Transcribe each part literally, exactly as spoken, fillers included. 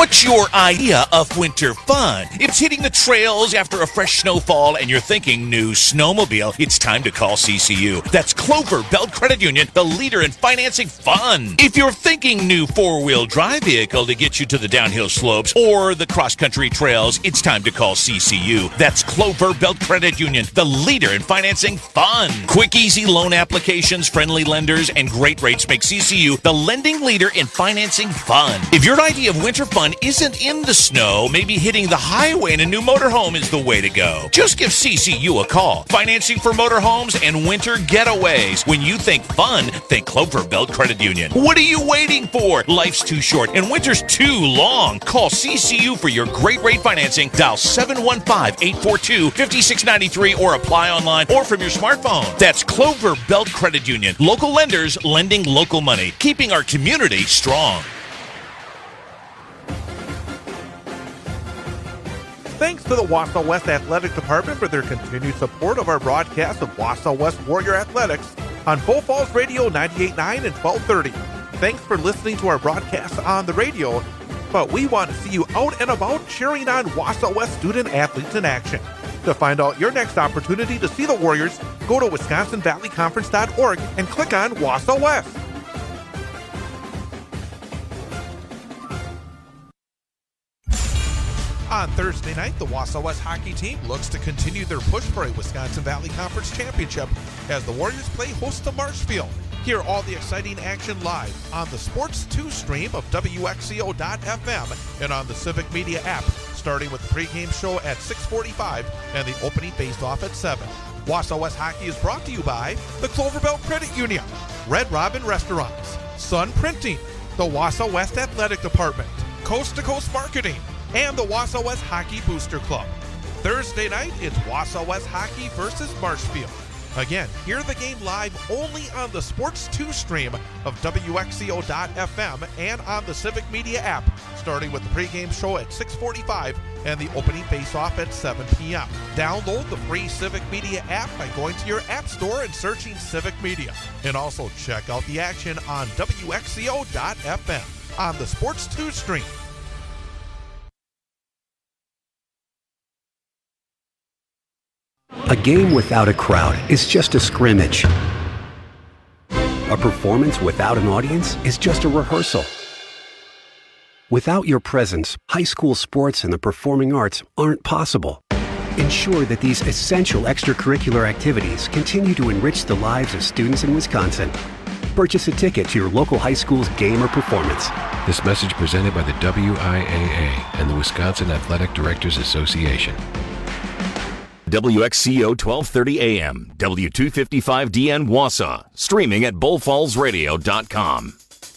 What's your idea of winter fun? It's hitting the trails after a fresh snowfall and you're thinking new snowmobile. It's time to call C C U. That's Clover Belt Credit Union, the leader in financing fun. If you're thinking new four-wheel drive vehicle to get you to the downhill slopes or the cross-country trails, it's time to call C C U. That's Clover Belt Credit Union, the leader in financing fun. Quick, easy loan applications, friendly lenders, and great rates make C C U the lending leader in financing fun. If your idea of winter fun isn't in the snow, maybe hitting the highway in a new motorhome is the way to go. Just give C C U a call. Financing for motorhomes and winter getaways. When you think fun, think Clover Belt Credit Union. What are you waiting for? Life's too short and winter's too long. Call C C U for your great rate financing. Dial seven one five, eight four two, five six nine three or apply online or from your smartphone. That's Clover Belt Credit Union. Local lenders lending local money, keeping our community strong. Thanks to the Wausau West Athletic Department for their continued support of our broadcast of Wausau West Warrior Athletics on Bull Falls Radio ninety-eight point nine and twelve thirty. Thanks for listening to our broadcast on the radio, but we want to see you out and about cheering on Wausau West student athletes in action. To find out your next opportunity to see the Warriors, go to wisconsin valley conference dot org and click on Wausau West. On Thursday night, the Wausau West hockey team looks to continue their push for a Wisconsin Valley Conference championship as the Warriors play host to Marshfield. Hear all the exciting action live on the Sports two stream of W X C O dot F M and on the Civic Media app, starting with the pregame show at six forty-five and the opening face-off at seven. Wausau West Hockey is brought to you by the Clover Belt Credit Union, Red Robin Restaurants, Sun Printing, the Wausau West Athletic Department, Coast to Coast Marketing, and the Wausau West Hockey Booster Club. Thursday night, it's Wausau West Hockey versus Marshfield. Again, hear the game live only on the Sports two stream of W X C O dot F M and on the Civic Media app, starting with the pregame show at six forty-five and the opening face-off at seven p.m. Download the free Civic Media app by going to your app store and searching Civic Media. And also check out the action on W X C O dot F M on the Sports two stream. A game without a crowd is just a scrimmage. A performance without an audience is just a rehearsal. Without your presence, high school sports and the performing arts aren't possible. Ensure that these essential extracurricular activities continue to enrich the lives of students in Wisconsin. Purchase a ticket to your local high school's game or performance. This message presented by the W I A A and the Wisconsin Athletic Directors Association. W X C O twelve thirty A M, W two fifty-five D N Wausau, streaming at bull falls radio dot com.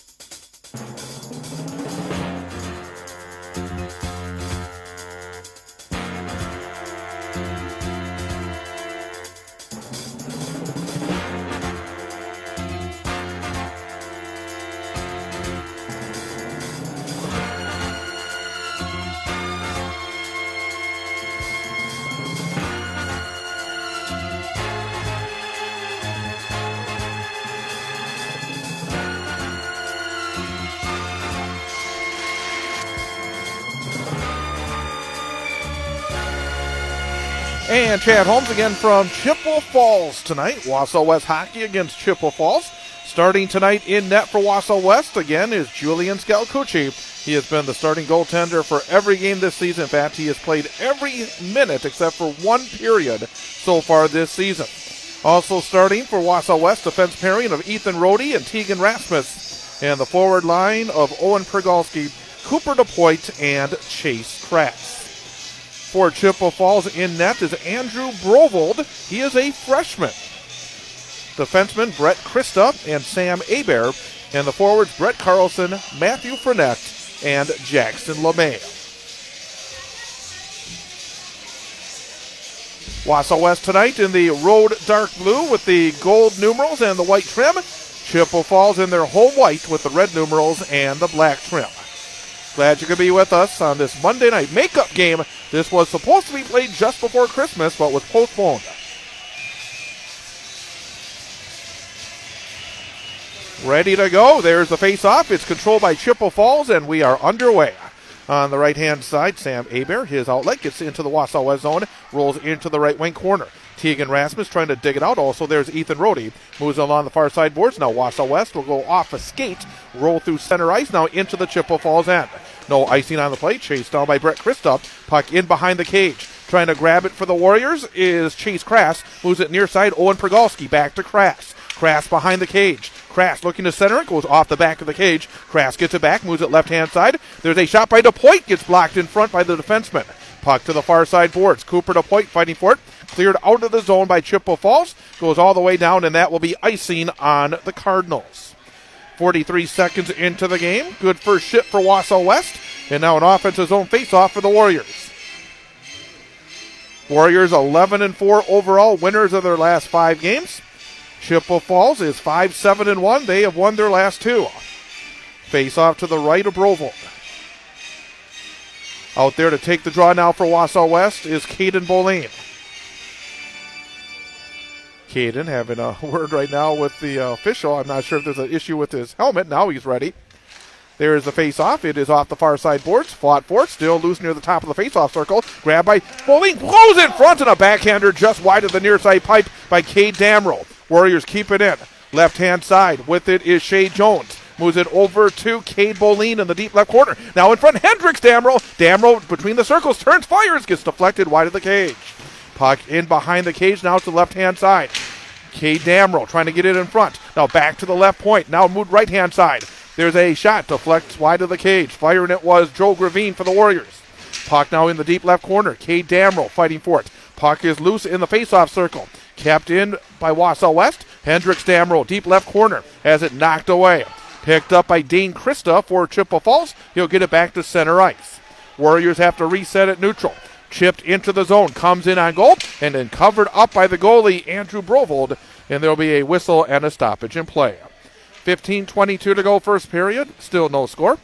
And Chad Holmes again from Chippewa Falls tonight. Wausau West hockey against Chippewa Falls. Starting tonight in net for Wausau West again is Julian Scalcucci. He has been the starting goaltender for every game this season. In fact, he has played every minute except for one period so far this season. Also starting for Wausau West, defense pairing of Ethan Rohde and Tegan Rasmus. And the forward line of Owen Prigalski, Cooper DePoit, and Chase Kratz. For Chippewa Falls in net is Andrew Brovold. He is a freshman. Defensemen Brett Christa and Sam Hebert. And the forwards Brett Carlson, Matthew Fournette, and Jackson LeMay. Wausau West tonight in the road dark blue with the gold numerals and the white trim. Chippewa Falls in their home white with the red numerals and the black trim. Glad you could be with us on this Monday night makeup game. This was supposed to be played just before Christmas, but was postponed. Ready to go. There's the face-off. It's controlled by Chippewa Falls, and we are underway. On the right-hand side, Sam Aber, his outlet, gets into the Wausau West zone, rolls into the right wing corner. Tegan Rasmus trying to dig it out. Also, there's Ethan Rohde. Moves along the far side boards. Now Wausau West will go off a skate, roll through center ice, now into the Chippewa Falls end. No icing on the play. Chased down by Brett Christoph. Puck in behind the cage. Trying to grab it for the Warriors is Chase Krass. Moves it near side. Owen Progalski back to Krass. Krass behind the cage. Krass looking to center it, goes off the back of the cage. Krass gets it back, moves it left-hand side. There's a shot by DePoit, gets blocked in front by the defenseman. Puck to the far side boards. Cooper DePoit fighting for it. Cleared out of the zone by Chippewa Falls. Goes all the way down, and that will be icing on the Cardinals. forty-three seconds into the game. Good first shift for Wausau West. And now an offensive zone face-off for the Warriors. Warriors eleven and four overall, winners of their last five games. Chippewa Falls is five seven and one. They have won their last two. Face off to the right of Brovold. Out there to take the draw now for Wausau West is Caden Boline. Caden having a word right now with the uh, official. I'm not sure if there's an issue with his helmet. Now he's ready. There is the face-off. It is off the far side boards. Fought for it. Still loose near the top of the face-off circle. Grabbed by Boline. Blows in front and a backhander just wide of the near side pipe by Cade Damrow. Warriors keep it in. Left-hand side. With it is Shea Jones. Moves it over to Cade Boline in the deep left corner. Now in front, Hendricks Damrow. Damrow between the circles. Turns, fires. Gets deflected wide of the cage. Puck in behind the cage. Now to the left-hand side. Cade Damrow trying to get it in front. Now back to the left point. Now moved right-hand side. There's a shot. Deflects wide of the cage. Firing it was Joe Gravine for the Warriors. Puck now in the deep left corner. Cade Damrow fighting for it. Puck is loose in the face-off circle. Kept in by Wausau West. Hendricks Damrow, deep left corner, has it knocked away. Picked up by Dane Christa for Chippewa Falls. He'll get it back to center ice. Warriors have to reset at neutral. Chipped into the zone, comes in on goal, and then covered up by the goalie, Andrew Brovold, and there'll be a whistle and a stoppage in play. fifteen twenty-two to go first period, still no score.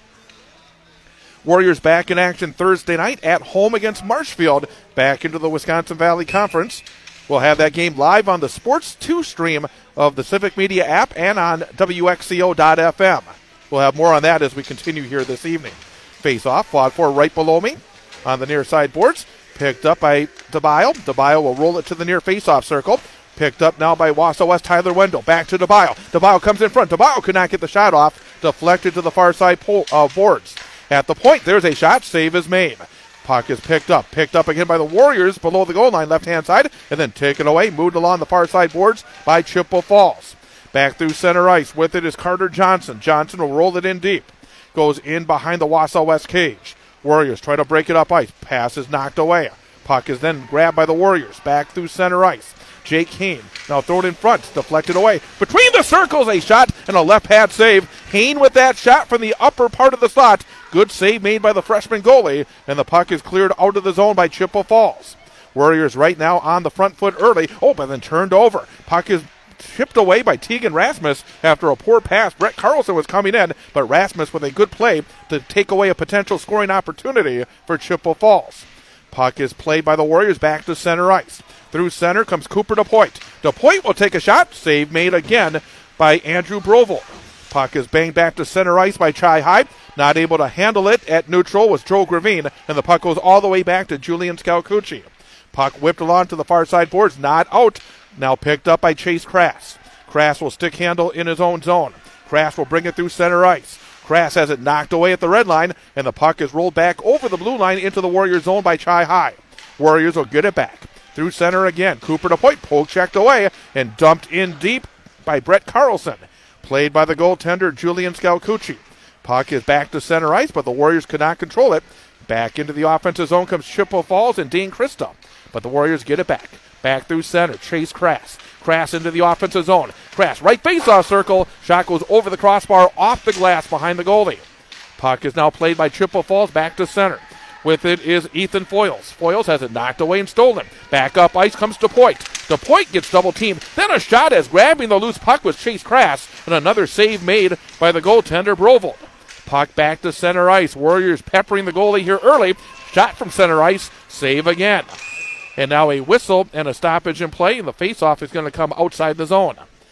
Warriors back in action Thursday night at home against Marshfield, back into the Wisconsin Valley Conference. We'll have that game live on the Sports two stream of the Civic Media app and on W X C O dot F M. We'll have more on that as we continue here this evening. Face-off, fought for right below me on the near side boards. Picked up by DeBile. DeBile will roll it to the near face-off circle. Picked up now by Wausau West, Tyler Wendell. Back to DeBile. DeBile comes in front. DeBile could not get the shot off. Deflected to the far side pole, uh, boards. At the point, there's a shot. Save is made. Puck is picked up. Picked up again by the Warriors below the goal line, left-hand side, and then taken away, moved along the far side boards by Chippewa Falls. Back through center ice. With it is Carter Johnson. Johnson will roll it in deep. Goes in behind the Wausau West cage. Warriors try to break it up ice. Pass is knocked away. Puck is then grabbed by the Warriors. Back through center ice. Jake Hain now thrown in front, deflected away. Between the circles, a shot and a left pad save. Hain with that shot from the upper part of the slot. Good save made by the freshman goalie, and the puck is cleared out of the zone by Chippewa Falls. Warriors right now on the front foot early. Oh, but then turned over. Puck is chipped away by Tegan Rasmus after a poor pass. Brett Carlson was coming in, but Rasmus with a good play to take away a potential scoring opportunity for Chippewa Falls. Puck is played by the Warriors back to center ice. Through center comes Cooper DePoit. DePoit will take a shot. Save made again by Andrew Brovold. Puck is banged back to center ice by Chai Hyde. Not able to handle it at neutral was Joe Gravine, and the puck goes all the way back to Julian Scalcucci. Puck whipped along to the far side boards, not out. Now picked up by Chase Krass. Krass will stick handle in his own zone. Krass will bring it through center ice. Krass has it knocked away at the red line, and the puck is rolled back over the blue line into the Warriors zone by Chai Hyde. Warriors will get it back. Through center again. Cooper DePoit poke checked away and dumped in deep by Brett Carlson. Played by the goaltender Julian Scalcucci. Puck is back to center ice, but the Warriors could not control it. Back into the offensive zone comes Chippewa Falls and Dean Christa. But the Warriors get it back. Back through center. Chase Krass. Krass into the offensive zone. Krass right face-off circle. Shot goes over the crossbar off the glass behind the goalie. Puck is now played by Chippewa Falls back to center. With it is Ethan Foyles. Foyles has it knocked away and stolen. Back up ice comes DePoit. DePoit gets double-teamed. Then a shot as grabbing the loose puck was Chase Krass, and another save made by the goaltender Brovold. Puck back to center ice. Warriors peppering the goalie here early. Shot from center ice. Save again. And now a whistle and a stoppage in play, and the faceoff is going to come outside the zone.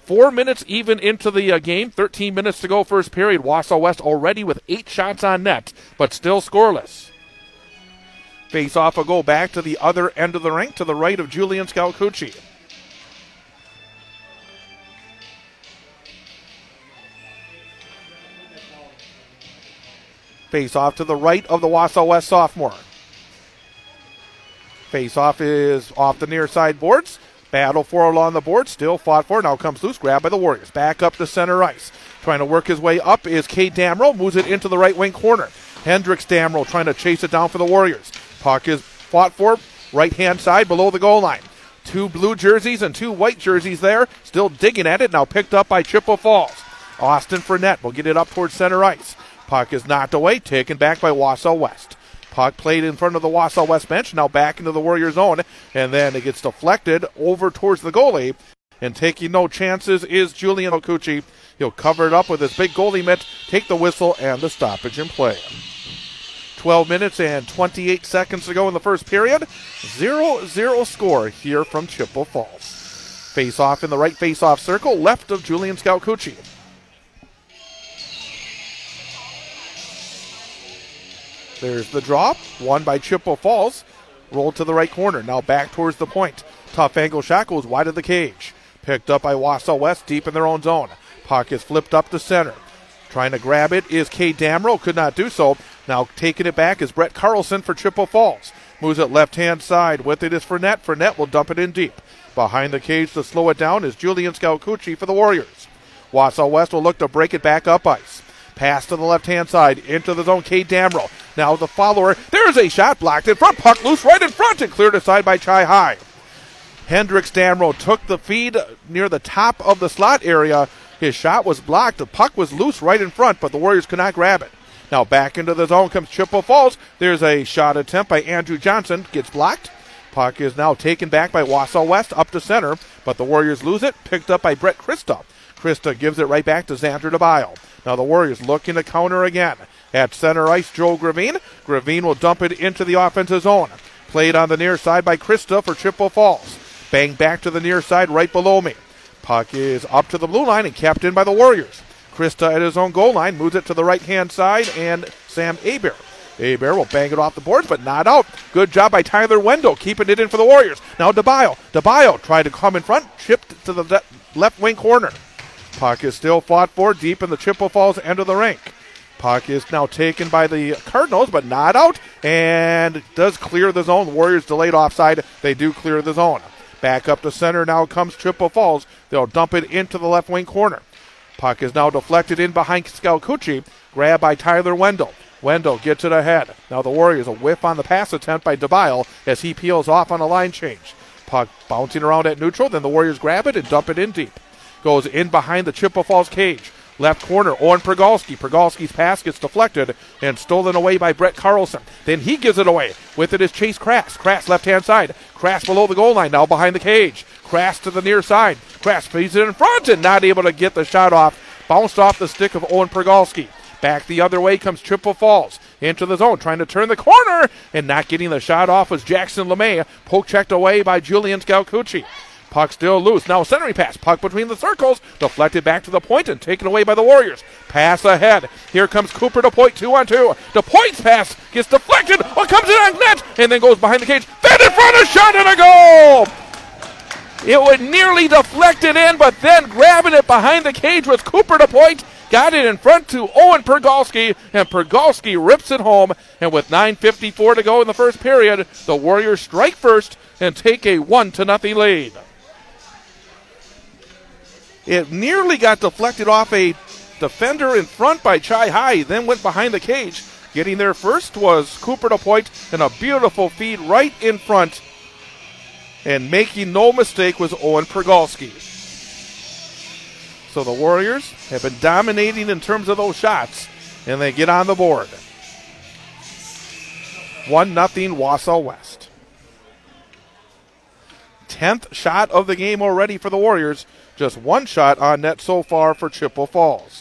Four minutes even into the uh, game, thirteen minutes to go first period. Wausau West already with eight shots on net, but still scoreless. Face off a goal back to the other end of the rink to the right of Julian Scalcucci. Face off to the right of the Wausau West sophomore. Face off is off the near side boards. Battle for along the board, still fought for. Now comes loose, grabbed by the Warriors. Back up to center ice. Trying to work his way up is Cade Damrow. Moves it into the right wing corner. Hendricks Damrow trying to chase it down for the Warriors. Puck is fought for right hand side below the goal line. Two blue jerseys and two white jerseys there. Still digging at it. Now picked up by Chippewa Falls. Austin Fournette will get it up towards center ice. Puck is knocked away, taken back by Wausau West. Puck played in front of the Wausau West bench, now back into the Warriors' zone, and then it gets deflected over towards the goalie. And taking no chances is Julian Scalcucci. He'll cover it up with his big goalie mitt, take the whistle, and the stoppage in play. twelve minutes and twenty-eight seconds to go in the first period. zero zero score here from Chippewa Falls. Face off in the right face-off circle, left of Julian Scalcucci. There's the drop, won by Chippewa Falls. Rolled to the right corner, now back towards the point. Tough angle shot goes wide of the cage. Picked up by Wausau West deep in their own zone. Puck is flipped up to center. Trying to grab it is Cade Damrow, could not do so. Now taking it back is Brett Carlson for Chippewa Falls. Moves it left-hand side, with it is Fournette. Fournette will dump it in deep. Behind the cage to slow it down is Julian Scalcucci for the Warriors. Wausau West will look to break it back up ice. Pass to the left-hand side, into the zone, Cade Damrow. Now the follower, there's a shot blocked in front, puck loose right in front and cleared aside by Chai High. Hendricks Damrow took the feed near the top of the slot area. His shot was blocked, the puck was loose right in front, but the Warriors could not grab it. Now back into the zone comes Chippewa Falls. There's a shot attempt by Andrew Johnson, gets blocked. Puck is now taken back by Wausau West up to center, but the Warriors lose it, picked up by Brett Christa. Christa gives it right back to Xander DeBile. Now the Warriors looking to counter again. At center ice, Joe Gravine. Gravine will dump it into the offensive zone. Played on the near side by Christa for Chippewa Falls. Bang back to the near side right below me. Puck is up to the blue line and kept in by the Warriors. Christa at his own goal line moves it to the right-hand side, and Sam Abear. Abear will bang it off the boards, but not out. Good job by Tyler Wendell, keeping it in for the Warriors. Now DeBile. DeBile tried to come in front, chipped to the left wing corner. Puck is still fought for deep in the Chippewa Falls end of the rink. Puck is now taken by the Cardinals, but not out, and does clear the zone. The Warriors delayed offside. They do clear the zone. Back up to center now comes Chippewa Falls. They'll dump it into the left wing corner. Puck is now deflected in behind Scalcucci. Grabbed by Tyler Wendell. Wendell gets it ahead. Now the Warriors a whiff on the pass attempt by DeBile as he peels off on a line change. Puck bouncing around at neutral. Then the Warriors grab it and dump it in deep. Goes in behind the Chippewa Falls cage. Left corner, Owen Pergalski. Pergalski's pass gets deflected and stolen away by Brett Carlson. Then he gives it away. With it is Chase Crass. Crass left-hand side. Crass below the goal line, now behind the cage. Crass to the near side. Crass feeds it in front and not able to get the shot off. Bounced off the stick of Owen Pergalski. Back the other way comes Chippewa Falls. Into the zone, trying to turn the corner, and not getting the shot off was Jackson LeMay. Poke checked away by Julian Scalcucci. Puck still loose. Now centering pass. Puck between the circles. Deflected back to the point and taken away by the Warriors. Pass ahead. Here comes Cooper DePoint, two on two. DePoint's pass gets deflected. Oh, comes in on net and then goes behind the cage. Fed in front, a shot and a goal! It would nearly deflected in, but then grabbing it behind the cage was Cooper DePoint. Got it in front to Owen Pergalski, and Pergalski rips it home. And with nine fifty-four to go in the first period, the Warriors strike first and take a one to nothing lead. It nearly got deflected off a defender in front by Chai High, then went behind the cage. Getting there first was Cooper DePoint, and a beautiful feed right in front. And making no mistake was Owen Pergalski. So the Warriors have been dominating in terms of those shots, and they get on the board. one nothing Wausau West. tenth shot of the game already for the Warriors. Just one shot on net so far for Chippewa Falls.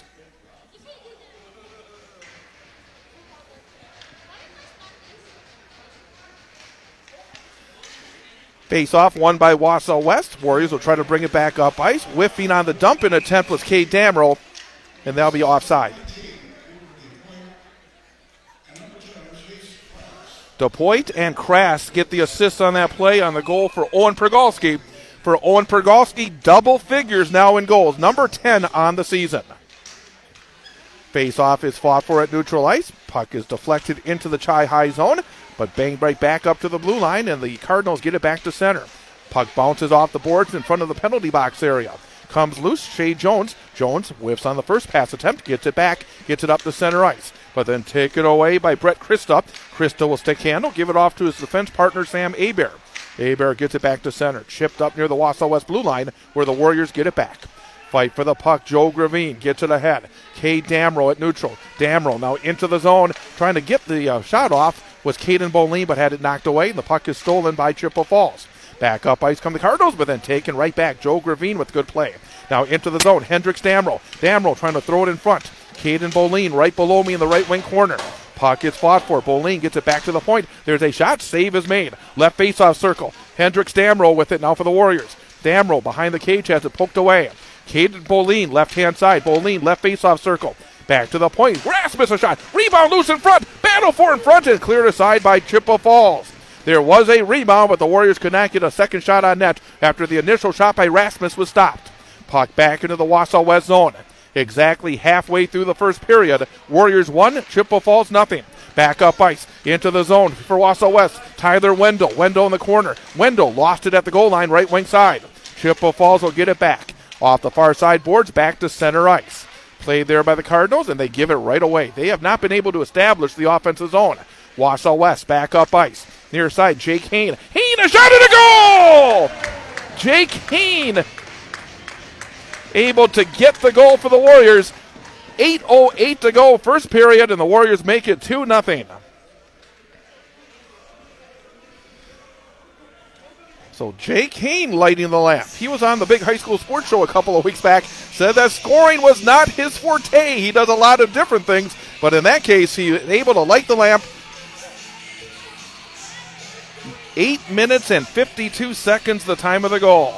Face-off won by Wausau West. Warriors will try to bring it back up ice. Whiffing on the dump-in attempt was Cade Damrell, and that'll be offside. DePoit and Krass get the assist on that play on the goal for Owen Pergalski. For Owen Pergalski, double figures now in goals, number ten on the season. Face-off is fought for at neutral ice. Puck is deflected into the Chi-High zone, but banged right back up to the blue line, and the Cardinals get it back to center. Puck bounces off the boards in front of the penalty box area. Comes loose, Shea Jones. Jones whiffs on the first pass attempt, gets it back, gets it up to center ice, but then taken away by Brett Christa. Christa will stick handle, give it off to his defense partner, Sam Hebert. Hebert gets it back to center, chipped up near the Wausau West blue line, where the Warriors get it back. Fight for the puck, Joe Gravine gets it ahead. Cade Damrell at neutral. Damrell now into the zone, trying to get the uh, shot off was Caden Boline, but had it knocked away, and the puck is stolen by Chippewa Falls. Back up ice come the Cardinals, but then taken right back. Joe Gravine with good play. Now into the zone, Hendricks Damrell. Damrell trying to throw it in front. Caden Boline right below me in the right wing corner. Puck is fought for. Boline gets it back to the point. There's a shot. Save is made. Left faceoff circle. Hendricks Damrell with it now for the Warriors. Damrell behind the cage has it poked away. Caden Boline left-hand side. Boline left faceoff circle. Back to the point. Rasmus a shot. Rebound loose in front. Battle for in front and cleared aside by Chippewa Falls. There was a rebound, but the Warriors could not get a second shot on net after the initial shot by Rasmus was stopped. Puck back into the Wausau West zone. Exactly halfway through the first period. Warriors one, Chippewa Falls nothing. Back up ice into the zone for Wausau West. Tyler Wendell. Wendell in the corner. Wendell lost it at the goal line, right wing side. Chippewa Falls will get it back. Off the far side boards, back to center ice. Played there by the Cardinals, and they give it right away. They have not been able to establish the offensive zone. Wausau West back up ice. Near side, Jake Hain. Hain, a shot at a goal! Jake Hain able to get the goal for the Warriors. eight oh eight to go, first period, and the Warriors make it two nothing. So Jake Hain lighting the lamp. He was on the Big High School Sports Show a couple of weeks back. Said that scoring was not his forte. He does a lot of different things, but in that case, he was able to light the lamp. Eight minutes and fifty-two seconds, the time of the goal.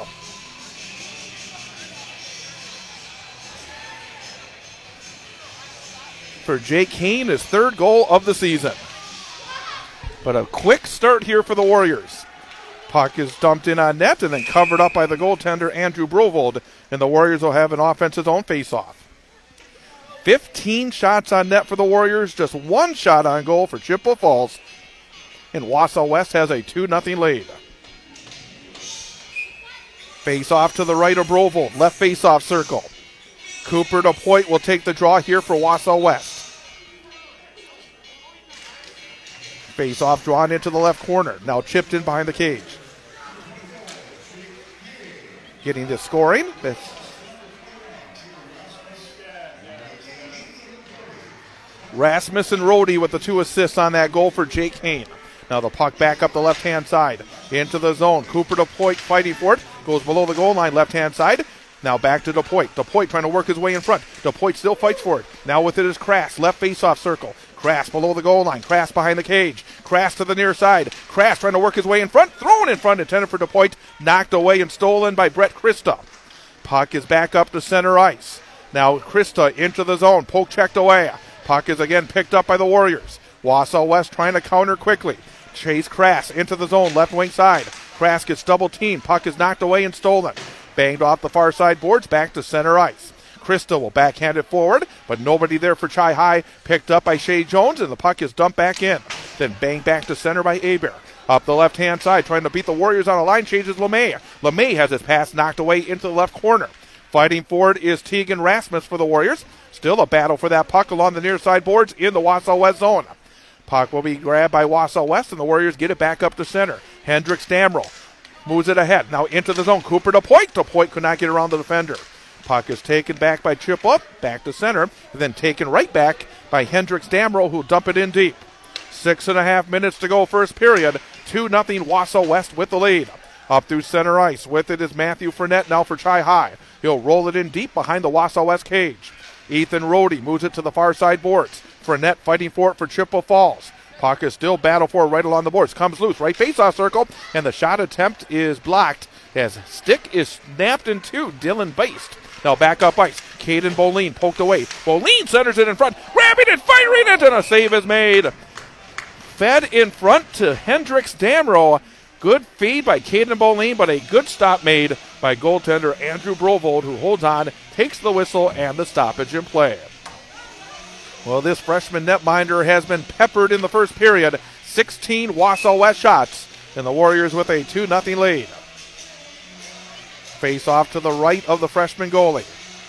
For Jake Hain, his third goal of the season. But a quick start here for the Warriors. Puck is dumped in on net and then covered up by the goaltender Andrew Brovold, and the Warriors will have an offensive zone faceoff. fifteen shots on net for the Warriors, just one shot on goal for Chippewa Falls, and Wausau West has a two nothing lead. Face-off to the right of Brovold, left face-off circle. Cooper DePoit will take the draw here for Wausau West. Face-off drawn into the left corner. Now chipped in behind the cage. Getting to scoring. Rasmus and Rhodey with the two assists on that goal for Jake Hain. Now the puck back up the left-hand side. Into the zone. Cooper DePoit fighting for it. Goes below the goal line, left-hand side. Now back to DePoit. DePoit trying to work his way in front. DePoit still fights for it. Now with it is Krass. Left face-off circle. Krass below the goal line. Krass behind the cage. Krass to the near side. Krass trying to work his way in front. Thrown in front. Intended for DePoit. Knocked away and stolen by Brett Christa. Puck is back up to center ice. Now Christa into the zone. Poke checked away. Puck is again picked up by the Warriors. Wausau West trying to counter quickly. Chase Krass into the zone. Left wing side. Krass gets double teamed. Puck is knocked away and stolen. Banged off the far side boards, back to center ice. Christa will backhand it forward, but nobody there for Chi-High. Picked up by Shea Jones, and the puck is dumped back in. Then banged back to center by Hebert. Up the left-hand side, trying to beat the Warriors on a line change is LeMay. LeMay has his pass knocked away into the left corner. Fighting forward is Tegan Rasmus for the Warriors. Still a battle for that puck along the near side boards in the Wausau West zone. Puck will be grabbed by Wausau West, and the Warriors get it back up to center. Hendricks Damrell moves it ahead. Now into the zone. Cooper DePoit. DePoit could not get around the defender. Puck is taken back by Chippewa, back to center, and then taken right back by Hendricks Damrell, who'll dump it in deep. Six and a half minutes to go, first period. two nothing Wausau West with the lead. Up through center ice. With it is Matthew Fournette now for Chi-High. He'll roll it in deep behind the Wausau West cage. Ethan Rhodey moves it to the far side boards. Fournette fighting for it for Chippewa Falls. Puck is still battle for right along the boards. Comes loose, right face-off circle, and the shot attempt is blocked as stick is snapped in two. Dylan Based. Now back up ice. Caden Boleen poked away. Boleen centers it in front, grabbing it, firing it, and a save is made. Fed in front to Hendricks Damrow. Good feed by Caden Boleen, but a good stop made by goaltender Andrew Brovold, who holds on, takes the whistle, and the stoppage in play. Well, this freshman netminder has been peppered in the first period. sixteen Wausau West shots, and the Warriors with a two nothing lead. Face off to the right of the freshman goalie.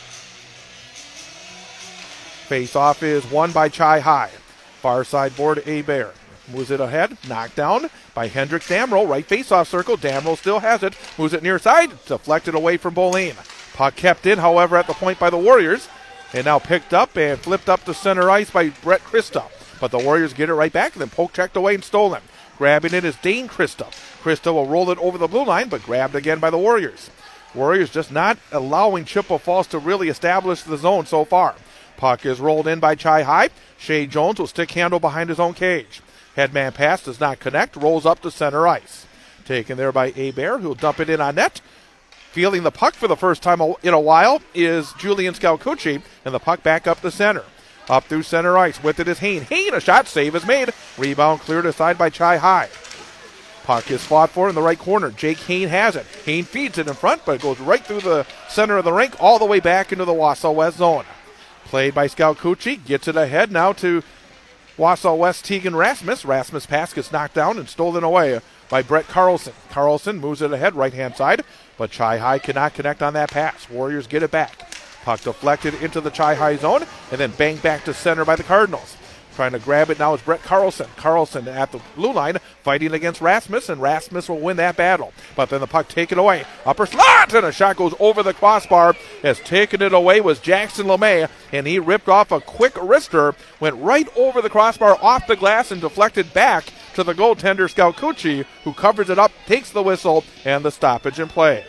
Face off is won by Chi High. Far side board, Hebert. Moves it ahead, knocked down by Hendricks Damrow. Right face-off circle, Damrow still has it. Moves it near side, deflected away from Boleen. Puck kept in, however, at the point by the Warriors. And now picked up and flipped up to center ice by Brett Christa. But the Warriors get it right back and then poke checked away and stolen. Grabbing it is Dane Christa. Christa will roll it over the blue line, but grabbed again by the Warriors. Warriors just not allowing Chippewa Falls to really establish the zone so far. Puck is rolled in by Chi High. Shea Jones will stick handle behind his own cage. Headman pass does not connect, rolls up to center ice. Taken there by Hebert, who'll dump it in on net. Fielding the puck for the first time in a while is Julian Scalcucci, and the puck back up the center. Up through center ice, with it is Hain. Hain, a shot, save is made. Rebound cleared aside by Chi High. Puck is fought for in the right corner. Jake Hain has it. Hain feeds it in front, but it goes right through the center of the rink, all the way back into the Wausau West zone. Played by Scalcucci, gets it ahead now to Wausau West Tegan Rasmus. Rasmus' pass gets knocked down and stolen away by Brett Carlson. Carlson moves it ahead, right-hand side, but Chi High cannot connect on that pass. Warriors get it back. Puck deflected into the Chi High zone and then banged back to center by the Cardinals. Trying to grab it now is Brett Carlson. Carlson at the blue line fighting against Rasmus, and Rasmus will win that battle. But then the puck taken away. Upper slot, and a shot goes over the crossbar. As taking it away was Jackson LeMay, and he ripped off a quick wrister, went right over the crossbar, off the glass, and deflected back to the goaltender Scalcucci, who covers it up, takes the whistle, and the stoppage in play.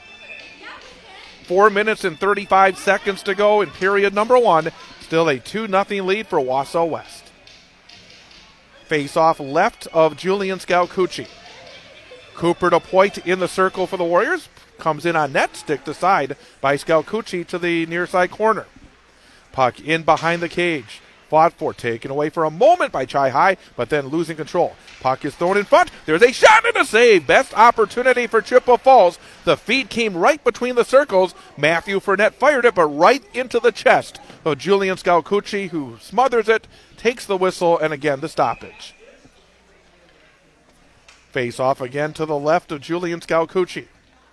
Four minutes and thirty-five seconds to go in period number one. Still a two nothing lead for Wausau West. Face off left of Julian Scalcucci. Cooper DePoit in the circle for the Warriors. Comes in on net, stick to side by Scalcucci to the near side corner. Puck in behind the cage. Fought for, taken away for a moment by Chi High, but then losing control. Puck is thrown in front. There's a shot and a save. Best opportunity for Chippewa Falls. The feed came right between the circles. Matthew Fournette fired it, but right into the chest of Julian Scalcucci, who smothers it, takes the whistle, and again the stoppage. Face off again to the left of Julian Scalcucci.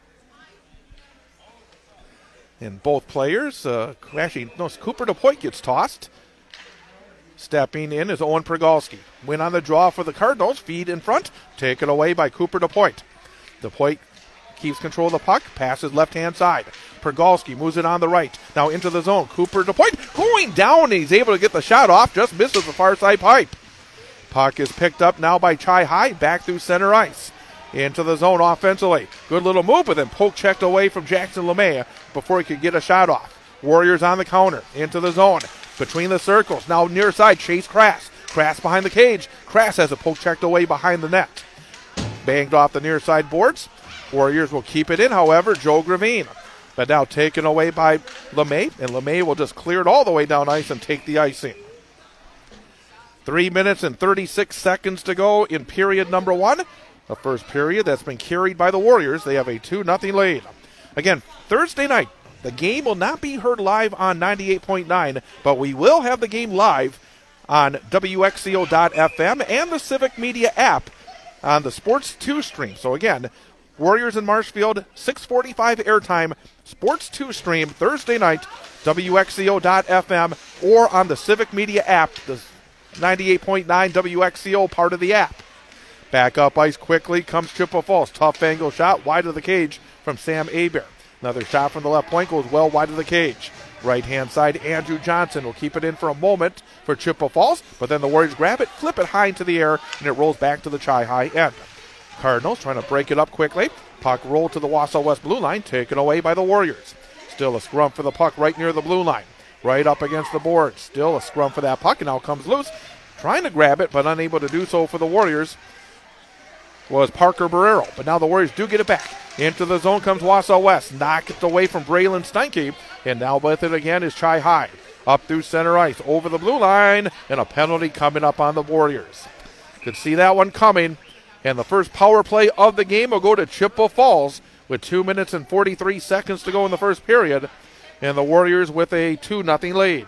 And both players, uh, actually, no, Cooper DePoit gets tossed. Stepping in is Owen Pergalski. Win on the draw for the Cardinals. Feed in front. Taken away by Cooper DePoit. DePoit keeps control of the puck. Passes left-hand side. Pergalski moves it on the right. Now into the zone. Cooper DePoit going down, and he's able to get the shot off. Just misses the far side pipe. Puck is picked up now by Chi High. Back through center ice. Into the zone offensively. Good little move, but then poke checked away from Jackson LeMay before he could get a shot off. Warriors on the counter. Into the zone. Between the circles. Now near side. Chase Crass. Crass behind the cage. Crass has a poke checked away behind the net. Banged off the near side boards. Warriors will keep it in, however. Joe Gravine. But now taken away by LeMay. And LeMay will just clear it all the way down ice and take the icing. Three minutes and thirty-six seconds to go in period number one. The first period that's been carried by the Warriors. They have a two nothing lead. Again, Thursday night. The game will not be heard live on ninety-eight point nine, but we will have the game live on W X C O dot F M and the Civic Media app on the Sports two stream. So again, Warriors in Marshfield, six forty-five airtime, Sports two stream, Thursday night, W X C O dot F M, or on the Civic Media app, the ninety-eight point nine W X C O part of the app. Back up ice quickly comes Chippewa Falls. Tough angle shot wide of the cage from Sam Hebert. Another shot from the left point goes well wide of the cage. Right-hand side, Andrew Johnson will keep it in for a moment for Chippewa Falls, but then the Warriors grab it, flip it high into the air, and it rolls back to the Chi High end. Cardinals trying to break it up quickly. Puck rolled to the Wausau West blue line, taken away by the Warriors. Still a scrum for the puck right near the blue line. Right up against the board. Still a scrum for that puck, and now comes loose. Trying to grab it, but unable to do so for the Warriors was Parker Barrero. But now the Warriors do get it back. Into the zone comes Wausau West. Knocked it away from Braylon Steinke. And now with it again is Chi High. Up through center ice, over the blue line, and a penalty coming up on the Warriors. Could see that one coming. And the first power play of the game will go to Chippewa Falls with two minutes and forty-three seconds to go in the first period. And the Warriors with a two nothing lead.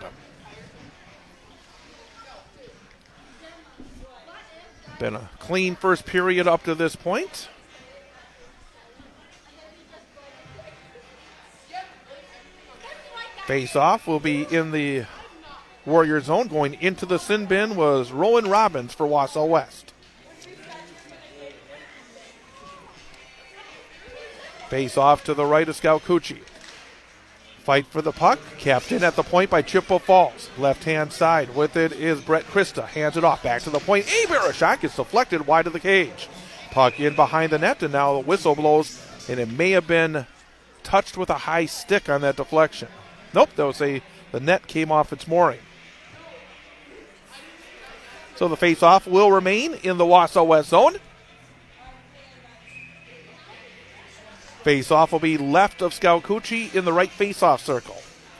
Been a clean first period up to this point. Face-off will be in the Warrior zone. Going into the sin bin was Rowan Robbins for Wausau West. Face-off to the right of Scout Cucci. Fight for the puck. Captain at the point by Chippewa Falls. Left-hand side. With it is Brett Christa. Hands it off. Back to the point. Aber, a shot gets deflected wide of the cage. Puck in behind the net, and now the whistle blows, and it may have been touched with a high stick on that deflection. Nope, that was a, the net came off its mooring. So the face-off will remain in the Wausau West zone. Face-off will be left of Scout Cucci in the right face-off circle.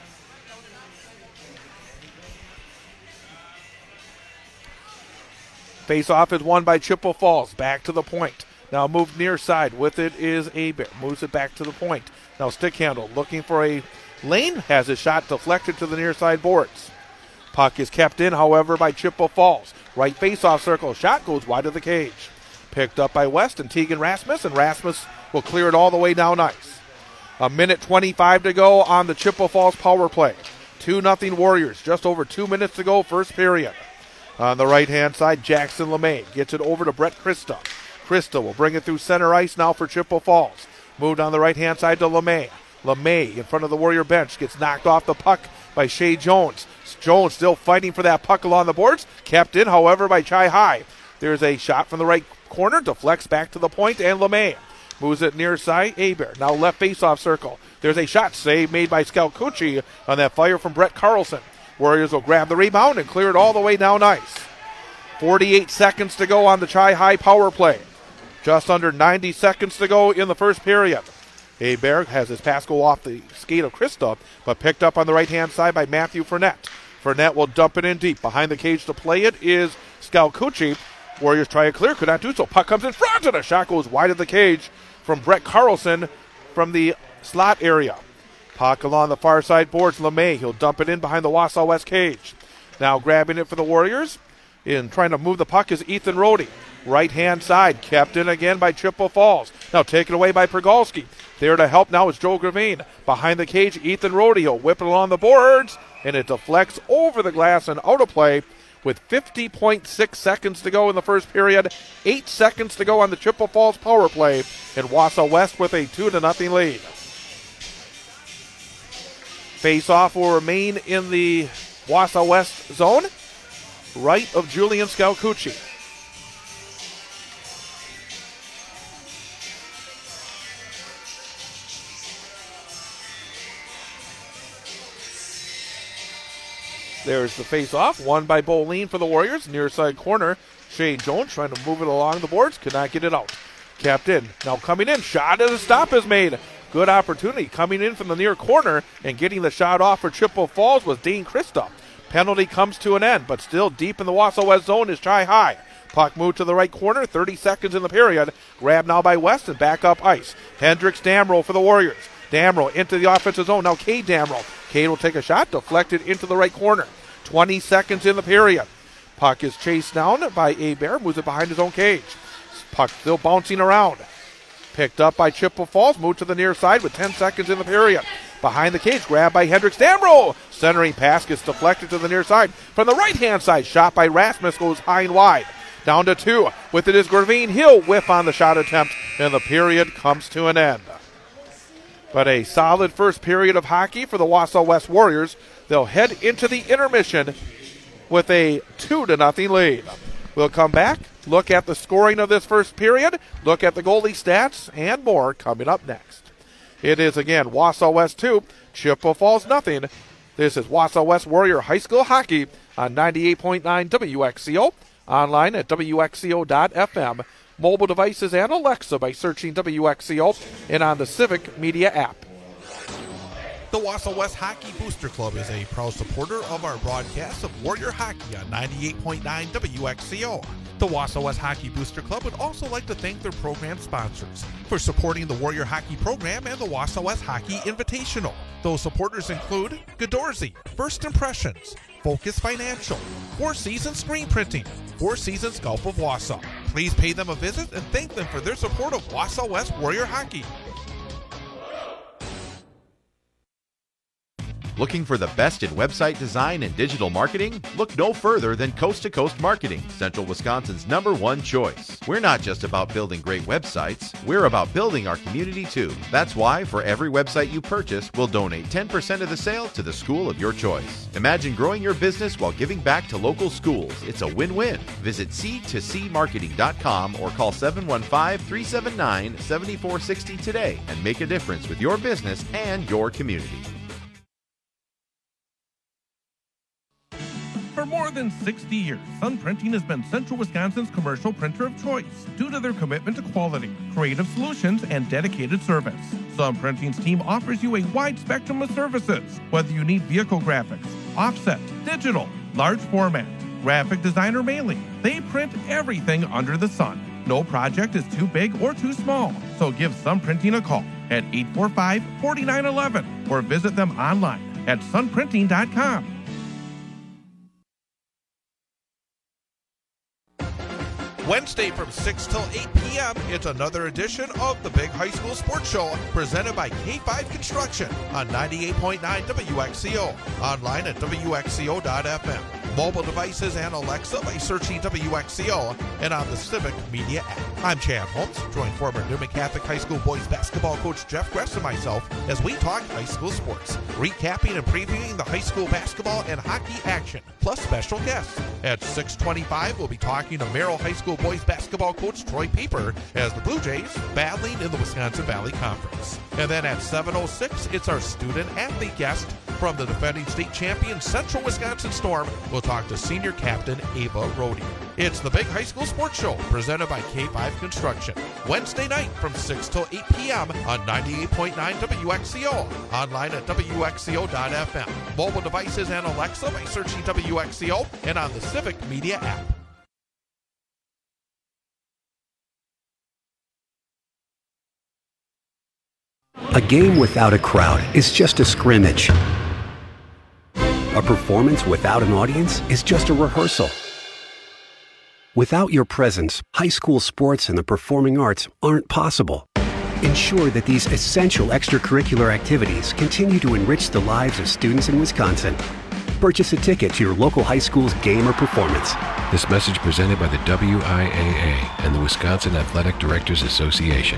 Face-off is won by Chippewa Falls. Back to the point. Now moved near side. With it is Aber. Moves it back to the point. Now stick handle. Looking for a lane. Has a shot deflected to the near side boards. Puck is kept in, however, by Chippewa Falls. Right face-off circle. Shot goes wide of the cage. Picked up by West and Tegan Rasmus. And Rasmus will clear it all the way down ice. A minute twenty-five to go on the Chippewa Falls power play. two nothing Warriors. Just over two minutes to go, first period. On the right-hand side, Jackson LeMay gets it over to Brett Christa. Christa will bring it through center ice now for Chippewa Falls. Moved on the right-hand side to LeMay. LeMay in front of the Warrior bench gets knocked off the puck by Shea Jones. Jones still fighting for that puck along the boards. Kept in, however, by Chi High. There's a shot from the right corner. Deflects back to the point, and LeMay moves it near side. Aber now left face-off circle. There's a shot save made by Scout Cucci on that fire from Brett Carlson. Warriors will grab the rebound and clear it all the way down ice. forty-eight seconds to go on the Chi High power play. Just under ninety seconds to go in the first period. Aber has his pass go off the skate of Christa, but picked up on the right-hand side by Matthew Fournette. Fournette will dump it in deep. Behind the cage to play it is Scout Cucci. Warriors try a clear, could not do so. Puck comes in front, and a shot goes wide of the cage from Brett Carlson from the slot area. Puck along the far side boards. LeMay, he'll dump it in behind the Wausau West cage. Now grabbing it for the Warriors. In trying to move the puck is Ethan Rohde. Right-hand side, kept in again by Chippewa Falls. Now taken away by Pergalski. There to help now is Joe Gravine. Behind the cage, Ethan Rohde. He'll whip it along the boards, and it deflects over the glass and out of play with fifty point six seconds to go in the first period. Eight seconds to go on the Chippewa Falls power play, and Wausau West with a two to nothing lead. Face-off will remain in the Wausau West zone, right of Julian Scout Cucci. There's the face-off, won by Boleen for the Warriors. Near side corner, Shea Jones trying to move it along the boards, could not get it out. Kept in, now coming in, shot as a stop is made. Good opportunity coming in from the near corner and getting the shot off for Chippewa Falls was Dean Christa. Penalty comes to an end, but still deep in the Wausau West zone is Chi High. Puck moved to the right corner, thirty seconds in the period. Grabbed now by West and back up ice. Hendricks Damrow for the Warriors. Damrow into the offensive zone. Now Cade Damrow. Cade will take a shot, deflected into the right corner. twenty seconds in the period. Puck is chased down by Aber, moves it behind his own cage. Puck still bouncing around. Picked up by Chippewa Falls, moved to the near side with ten seconds in the period. Behind the cage, grabbed by Hendricks Damrow. Centering pass gets deflected to the near side. From the right-hand side, shot by Rasmus goes high and wide. Down to two. With it is Gravine. He'll whiff on the shot attempt, and the period comes to an end. But a solid first period of hockey for the Wausau West Warriors. They'll head into the intermission with a two to nothing lead. We'll come back, look at the scoring of this first period, look at the goalie stats, and more coming up next. It is again Wausau West two, Chippewa Falls nothing This is Wausau West Warrior High School Hockey on ninety-eight point nine W X C O, online at W X C O dot F M, mobile devices and Alexa by searching W X C O, and on the Civic Media app. The Wausau West Hockey Booster Club is a proud supporter of our broadcast of Warrior Hockey on ninety-eight point nine W X C O. The Wausau West Hockey Booster Club would also like to thank their program sponsors for supporting the Warrior Hockey program and the Wausau West Hockey Invitational. Those supporters include Godorsey, First Impressions, Focus Financial, Four Seasons Screen Printing, Four Seasons Gulf of Wausau. Please pay them a visit and thank them for their support of Wausau West Warrior Hockey. Looking for the best in website design and digital marketing? Look no further than Coast to Coast Marketing, Central Wisconsin's number one choice. We're not just about building great websites, we're about building our community too. That's why for every website you purchase, we'll donate ten percent of the sale to the school of your choice. Imagine growing your business while giving back to local schools. It's a win-win. Visit c to c marketing dot com or call seven one five, three seven nine, seven four six zero today and make a difference with your business and your community. For more than sixty years, Sun Printing has been Central Wisconsin's commercial printer of choice due to their commitment to quality, creative solutions, and dedicated service. Sun Printing's team offers you a wide spectrum of services, whether you need vehicle graphics, offset, digital, large format, graphic design, or mailing. They print everything under the sun. No project is too big or too small, so give Sun Printing a call at eight four five, four nine one one or visit them online at sun printing dot com. Wednesday from six till eight p.m., it's another edition of the Big High School Sports Show presented by K five Construction on ninety-eight point nine W X C O, online at W X C O dot F M, mobile devices and Alexa by searching W X C O, and on the Civic Media app. I'm Chad Holmes, joined former Newman Catholic High School boys basketball coach Jeff Gress and myself as we talk high school sports, recapping and previewing the high school basketball and hockey action, plus special guests. At six twenty-five, we'll be talking to Merrill High School boys basketball coach Troy Paper as the Blue Jays battling in the Wisconsin Valley Conference. And then at seven oh six, it's our student athlete guest from the defending state champion Central Wisconsin Storm. We'll talk to senior captain Ava Rohde. It's the Big High School Sports Show presented by K five Construction. Wednesday night from six till eight p.m. on ninety-eight point nine W X C O. Online at W X C O dot F M. Mobile devices and Alexa by searching W X C O and on the Civic Media app. A game without a crowd is just a scrimmage. A performance without an audience is just a rehearsal. Without your presence, high school sports and the performing arts aren't possible. Ensure that these essential extracurricular activities continue to enrich the lives of students in Wisconsin. Purchase a ticket to your local high school's game or performance. This message presented by the W I A A and the Wisconsin Athletic Directors Association.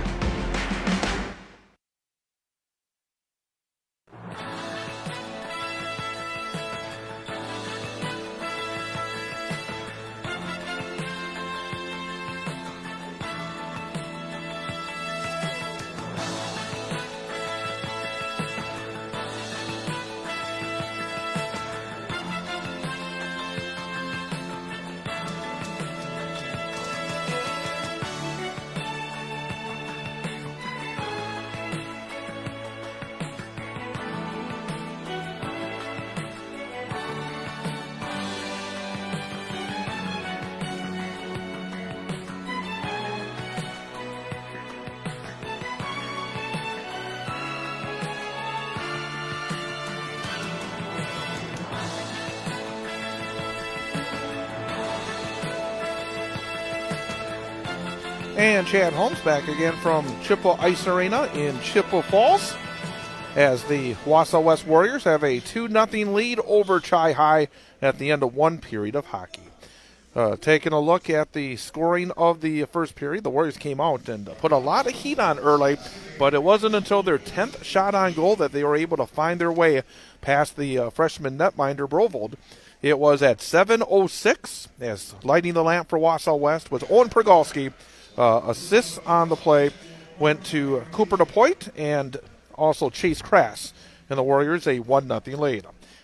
And Chad Holmes back again from Chippewa Ice Arena in Chippewa Falls as the Wausau West Warriors have a two nothing lead over Chi High at the end of one period of hockey. Uh, taking a look at the scoring of the first period, the Warriors came out and put a lot of heat on early, but it wasn't until their tenth shot on goal that they were able to find their way past the uh, freshman netminder Brovold. It was at seven oh six as lighting the lamp for Wausau West was Owen Pergalski. Uh, assists on the play went to Cooper DePoit and also Chase Crass, and the Warriors a one nothing lead.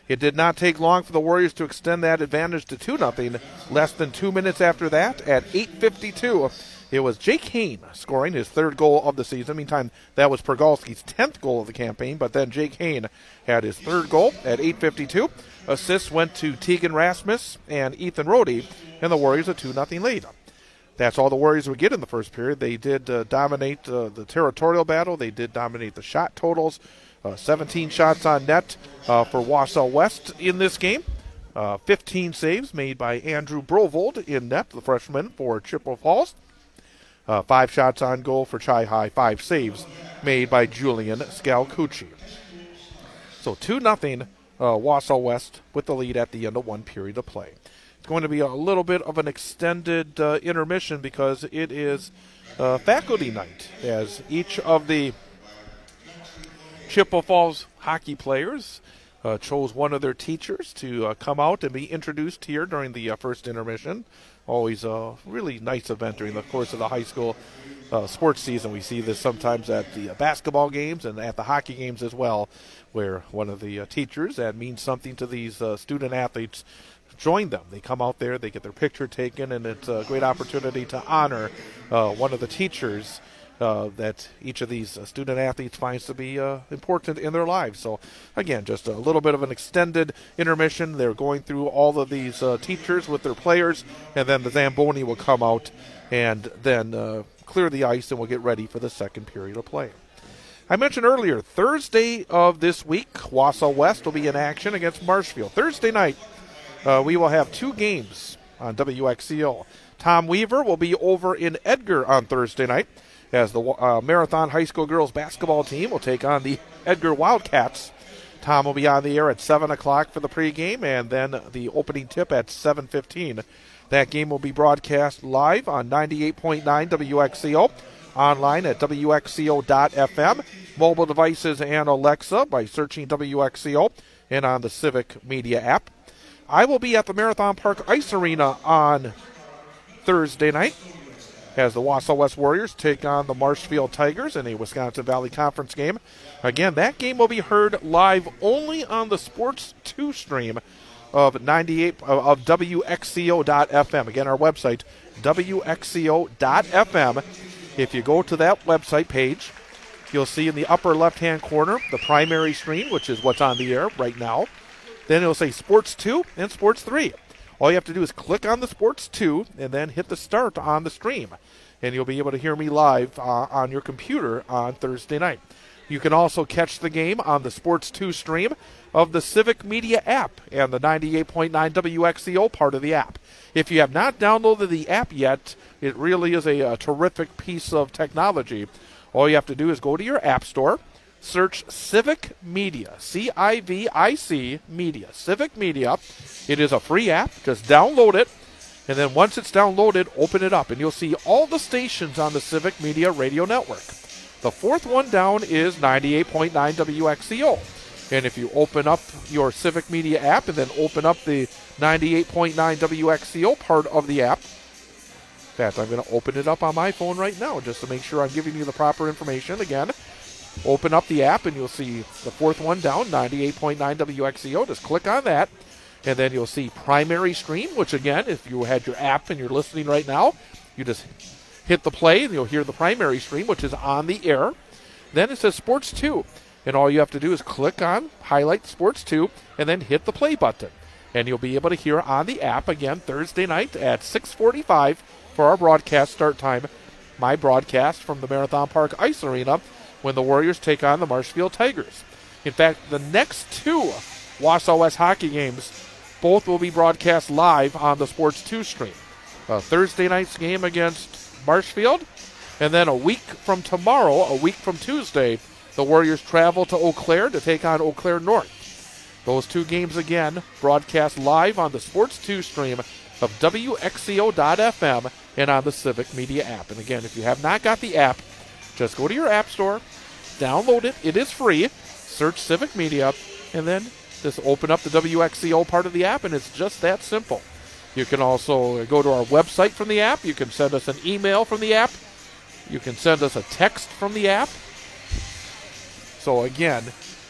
It did not take long for the Warriors to extend that advantage to two nothing. Less than two minutes after that, at eight fifty-two, it was Jake Hain scoring his third goal of the season. Meantime, that was Pergalski's tenth goal of the campaign, but then Jake Hain had his third goal at eight fifty-two. Assists went to Tegan Rasmus and Ethan Rohde, and the Warriors a two nothing lead. That's all the Warriors would get in the first period. They did uh, dominate uh, the territorial battle. They did dominate the shot totals. Uh, seventeen shots on net uh, for Wausau West in this game. Uh, fifteen saves made by Andrew Brovold in net, the freshman for Chippewa Falls. Uh, five shots on goal for Chi High. Five saves made by Julian Scalcucci. So two nothing uh, Wausau West with the lead at the end of one period of play. It's going to be a little bit of an extended uh, intermission because it is uh, faculty night, as each of the Chippewa Falls hockey players uh, chose one of their teachers to uh, come out and be introduced here during the uh, first intermission. Always a really nice event during the course of the high school uh, sports season. We see this sometimes at the uh, basketball games and at the hockey games as well, where one of the uh, teachers that means something to these uh, student athletes join them. They come out there, they get their picture taken, and it's a great opportunity to honor uh, one of the teachers Uh, that each of these uh, student athletes finds to be uh, important in their lives. So, again, just a little bit of an extended intermission. They're going through all of these uh, teachers with their players, and then the Zamboni will come out and then uh, clear the ice, and we'll get ready for the second period of play. I mentioned earlier, Thursday of this week, Wausau West will be in action against Marshfield. Thursday night, uh, we will have two games on W X C O. Tom Weaver will be over in Edgar on Thursday night, as the uh, Marathon High School girls basketball team will take on the Edgar Wildcats. Tom will be on the air at seven o'clock for the pregame, and then the opening tip at seven fifteen. That game will be broadcast live on ninety-eight point nine W X C O, online at W X C O dot F M, mobile devices and Alexa by searching W X C O, and on the Civic Media app. I will be at the Marathon Park Ice Arena on Thursday night, as the Wausau West Warriors take on the Marshfield Tigers in a Wisconsin Valley Conference game. Again, that game will be heard live only on the Sports two stream of ninety-eight of W X C O dot F M. Again, our website, W X C O dot F M. If you go to that website page, you'll see in the upper left-hand corner the primary stream, which is what's on the air right now. Then it'll say Sports two and Sports three. All you have to do is click on the Sports two and then hit the start on the stream, and you'll be able to hear me live uh, on your computer on Thursday night. You can also catch the game on the Sports two stream of the Civic Media app and the ninety-eight point nine W X C O part of the app. If you have not downloaded the app yet, it really is a, a terrific piece of technology. All you have to do is go to your app store, search Civic Media, C I V I C Media, Civic Media. It is a free app. Just download it, and then once it's downloaded, open it up, and you'll see all the stations on the Civic Media radio network. The fourth one down is ninety-eight point nine W X C O. And if you open up your Civic Media app and then open up the ninety-eight point nine W X C O part of the app, in fact, I'm going to open it up on my phone right now just to make sure I'm giving you the proper information. Again, open up the app and you'll see the fourth one down, ninety-eight point nine W X C O. Just click on that, and then you'll see primary stream, which again, if you had your app and you're listening right now, you just hit the play and you'll hear the primary stream, which is on the air. Then it says Sports two, and all you have to do is click on, highlight Sports two, and then hit the play button. And you'll be able to hear on the app again Thursday night at six forty-five for our broadcast start time, my broadcast from the Marathon Park Ice Arena, when the Warriors take on the Marshfield Tigers. In fact, the next two Wausau West hockey games, both will be broadcast live on the Sports two stream. Uh, Thursday night's game against Marshfield, and then a week from tomorrow, a week from Tuesday, the Warriors travel to Eau Claire to take on Eau Claire North. Those two games, again, broadcast live on the Sports two stream of W X C O dot F M and on the Civic Media app. And again, if you have not got the app, just go to your app store, download it. It is free. Search Civic Media, and then just open up the W X C O part of the app, and it's just that simple. You can also go to our website from the app. You can send us an email from the app. You can send us a text from the app. So again,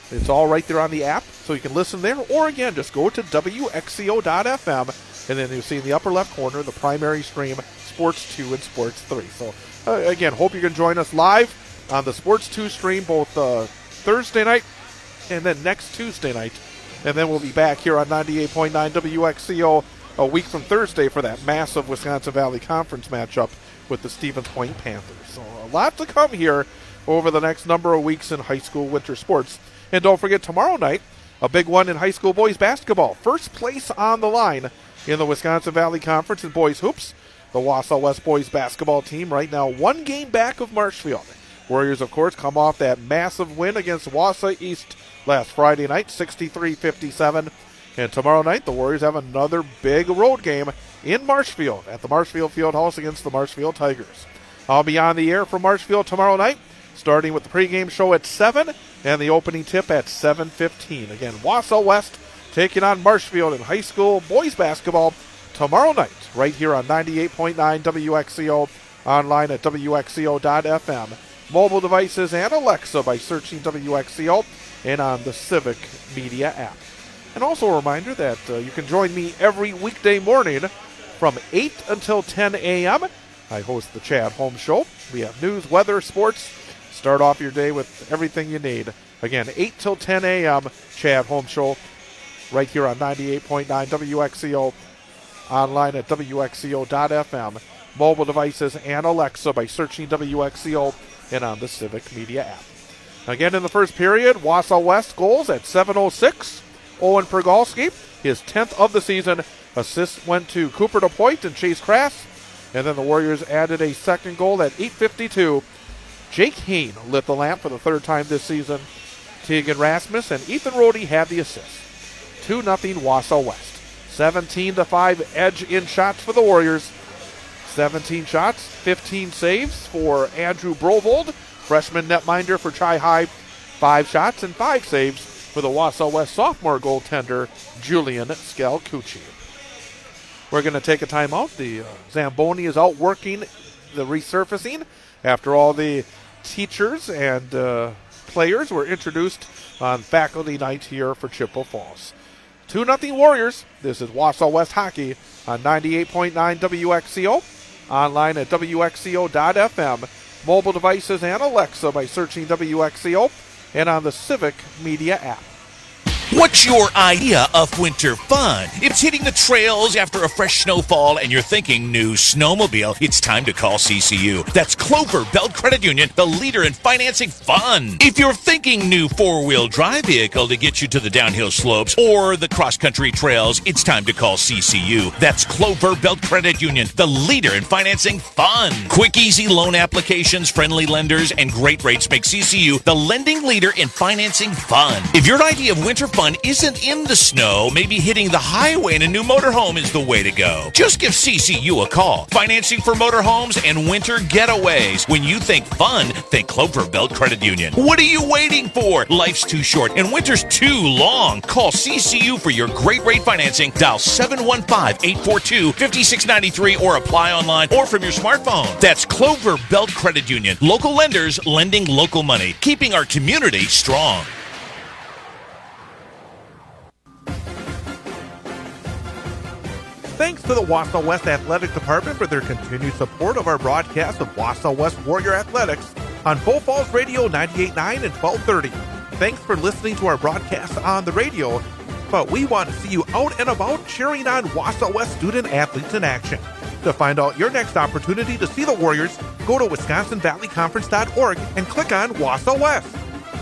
It's all right there on the app, so you can listen there. Or again, just go to W X C O dot F M, and then you'll see in the upper left corner the primary stream, Sports two and Sports three. So uh, again, hope you can join us live on the Sports two stream both uh, Thursday night and then next Tuesday night. And then we'll be back here on ninety-eight point nine W X C O a week from Thursday for that massive Wisconsin Valley Conference matchup with the Stevens Point Panthers. So a lot to come here over the next number of weeks in high school winter sports. And don't forget, tomorrow night, a big one in high school boys basketball. First place on the line in the Wisconsin Valley Conference in boys hoops. The Wausau West boys basketball team right now one game back of Marshfield. Warriors, of course, come off that massive win against Wausau East last Friday night, sixty-three fifty-seven. And tomorrow night, the Warriors have another big road game in Marshfield at the Marshfield Fieldhouse against the Marshfield Tigers. I'll be on the air for Marshfield tomorrow night, starting with the pregame show at seven and the opening tip at seven fifteen. Again, Wausau West taking on Marshfield in high school boys basketball tomorrow night, right here on ninety-eight point nine W X C O, online at W X C O dot F M, mobile devices, and Alexa by searching W X C O, and on the Civic Media app. And also a reminder that uh, you can join me every weekday morning from eight until ten a.m. I host the Chad Holmes Show. We have news, weather, sports. Start off your day with everything you need. Again, eight till ten a.m. Chad Holmes Show right here on ninety-eight point nine W X C O, online at W X C O dot F M, mobile devices, and Alexa by searching W X C O, and on the Civic Media app. Again, in the first period, Wausau West goals at seven oh six. Owen Pergalski, his tenth of the season. Assists went to Cooper DePoit and Chase Crass. And then the Warriors added a second goal at eight fifty-two. Jake Hain lit the lamp for the third time this season. Tegan Rasmus and Ethan Rohde had the assist. two nothing Wausau West. seventeen to five edge in shots for the Warriors. seventeen shots, fifteen saves for Andrew Brovold, freshman netminder for Chi-High. Five shots and five saves for the Wausau West sophomore goaltender, Julian Scalcucci. We're going to take a timeout. The uh, Zamboni is out working the resurfacing after all the teachers and uh, players were introduced on faculty night here for Chippewa Falls. two nothing Warriors. This is Wausau West Hockey on ninety-eight point nine W X C O, online at W X C O dot F M, mobile devices, and Alexa by searching W X C O, and on the Civic Media app. What's your idea of winter fun? If it's hitting the trails after a fresh snowfall and you're thinking new snowmobile, it's time to call C C U. That's Clover Belt Credit Union, the leader in financing fun. If you're thinking new four-wheel drive vehicle to get you to the downhill slopes or the cross-country trails, it's time to call C C U. That's Clover Belt Credit Union, the leader in financing fun. Quick, easy loan applications, friendly lenders, and great rates make C C U the lending leader in financing fun. If your idea of winter fun isn't in the snow, maybe hitting the highway in a new motorhome is the way to go. Just give C C U a call. Financing for motorhomes and winter getaways. When you think fun, think Clover Belt Credit Union. What are you waiting for? Life's too short and winter's too long. Call C C U for your great rate financing. Dial seven one five, eight four two, five six nine three or apply online or from your smartphone. That's Clover Belt Credit Union. Local lenders lending local money, keeping our community strong. Thanks to the Wausau West Athletic Department for their continued support of our broadcast of Wausau West Warrior Athletics on Bull Falls Radio ninety-eight point nine and twelve thirty. Thanks for listening to our broadcast on the radio, but we want to see you out and about cheering on Wausau West student athletes in action. To find out your next opportunity to see the Warriors, go to Wisconsin Valley Conference dot org and click on Wausau West.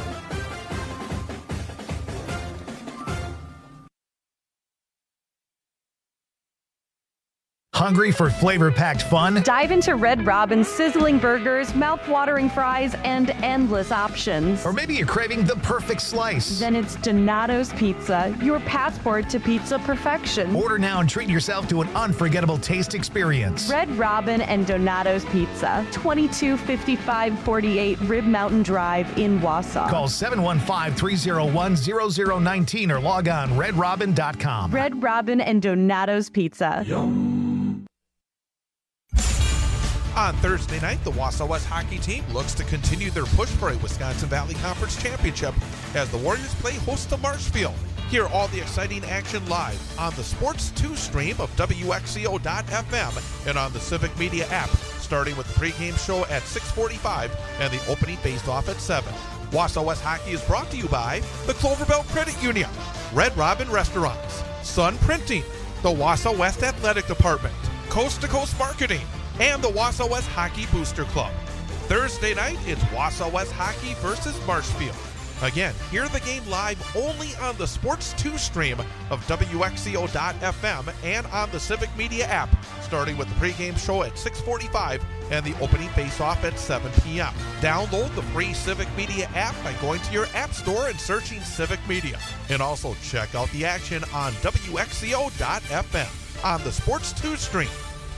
Hungry for flavor-packed fun? Dive into Red Robin's sizzling burgers, mouth-watering fries, and endless options. Or maybe you're craving the perfect slice. Then it's Donato's Pizza, your passport to pizza perfection. Order now and treat yourself to an unforgettable taste experience. Red Robin and Donato's Pizza, twenty-two fifty-five forty-eight Rib Mountain Drive in Wausau. Call seven one five, three oh one, zero zero one nine or log on red robin dot com. Red Robin and Donato's Pizza. Yum. On Thursday night, the Wausau West hockey team looks to continue their push for a Wisconsin Valley Conference championship as the Warriors play host to Marshfield. Hear all the exciting action live on the Sports two stream of W X C O dot F M and on the Civic Media app, starting with the pregame show at six forty-five and the opening face-off at seven. Wausau West Hockey is brought to you by the Clover Belt Credit Union, Red Robin Restaurants, Sun Printing, the Wausau West Athletic Department, Coast to Coast Marketing, and the Wausau West Hockey Booster Club. Thursday night, it's Wausau West Hockey versus Marshfield. Again, hear the game live only on the Sports two stream of W X C O dot F M and on the Civic Media app, starting with the pregame show at six forty-five and the opening face-off at seven p.m. Download the free Civic Media app by going to your app store and searching Civic Media. And also check out the action on W X C O dot F M on the Sports two stream.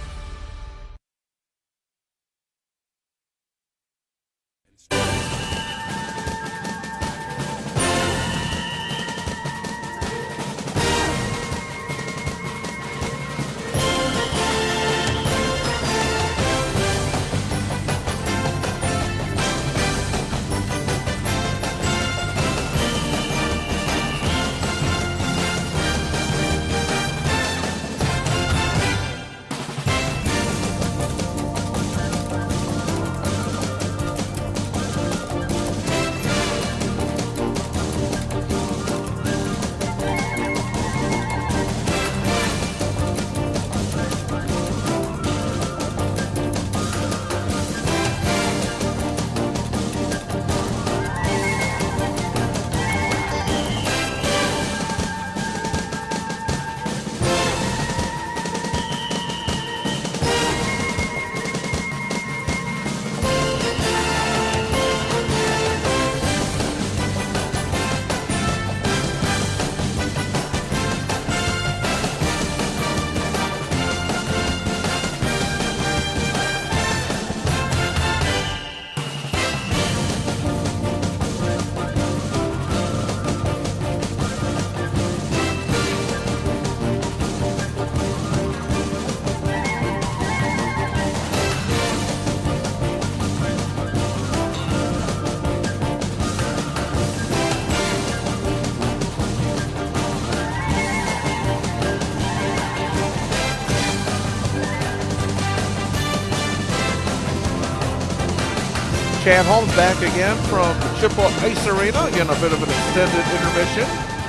Chad Holmes back again from Chippewa Ice Arena in a bit of an extended intermission.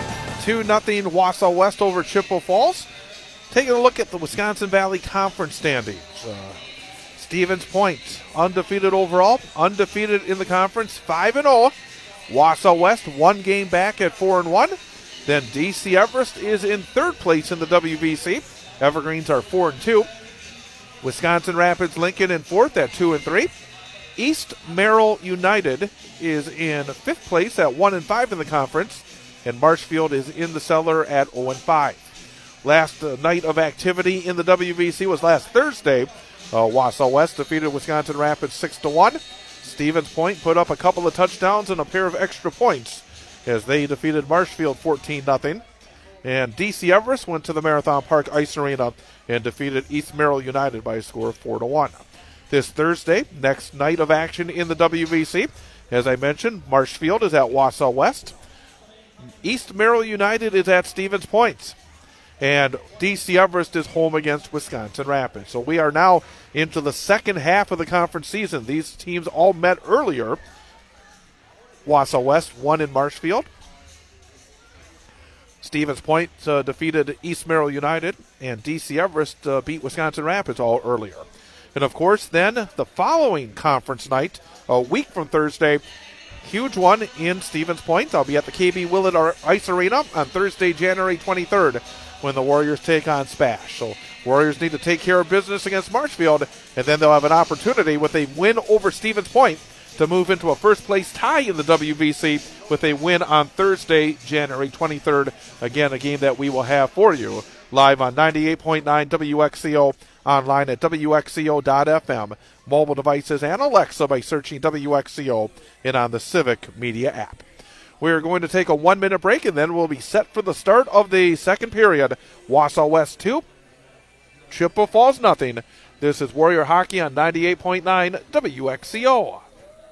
two nothing Wausau West over Chippewa Falls. Taking a look at the Wisconsin Valley Conference standings. Uh, Stevens Point, undefeated overall, undefeated in the conference, five and oh. Wausau West, one game back at four and one. Then D C Everest is in third place in the W V C. Evergreens are four and two. Wisconsin Rapids Lincoln in fourth at two and three. East Merrill United is in fifth place at one and five in the conference, and Marshfield is in the cellar at oh and five. Last uh, night of activity in the W V C was last Thursday. Uh, Wausau West defeated Wisconsin Rapids six to one. Stevens Point put up a couple of touchdowns and a pair of extra points as they defeated Marshfield fourteen nothing. And D C Everest went to the Marathon Park Ice Arena and defeated East Merrill United by a score of four to one. This Thursday, next night of action in the W V C. As I mentioned, Marshfield is at Wausau West. East Merrill United is at Stevens Point. And D C Everest is home against Wisconsin Rapids. So we are now into the second half of the conference season. These teams all met earlier. Wausau West won in Marshfield. Stevens Point uh, defeated East Merrill United. And D C Everest uh, beat Wisconsin Rapids all earlier. And, of course, then the following conference night, a week from Thursday, huge one in Stevens Point. I'll be at the K B Willett Ice Arena on Thursday, January twenty-third, when the Warriors take on Spash. So Warriors need to take care of business against Marshfield, and then they'll have an opportunity with a win over Stevens Point to move into a first-place tie in the W V C with a win on Thursday, January twenty-third. Again, a game that we will have for you live on ninety-eight point nine W X C O, online at W X C O dot F M, mobile devices, and Alexa by searching W X C O, and on the Civic Media app. We are going to take a one-minute break, and then we'll be set for the start of the second period. Wausau West two, Ch- Chippewa Falls nothing. This is Warrior Hockey on ninety-eight point nine W X C O.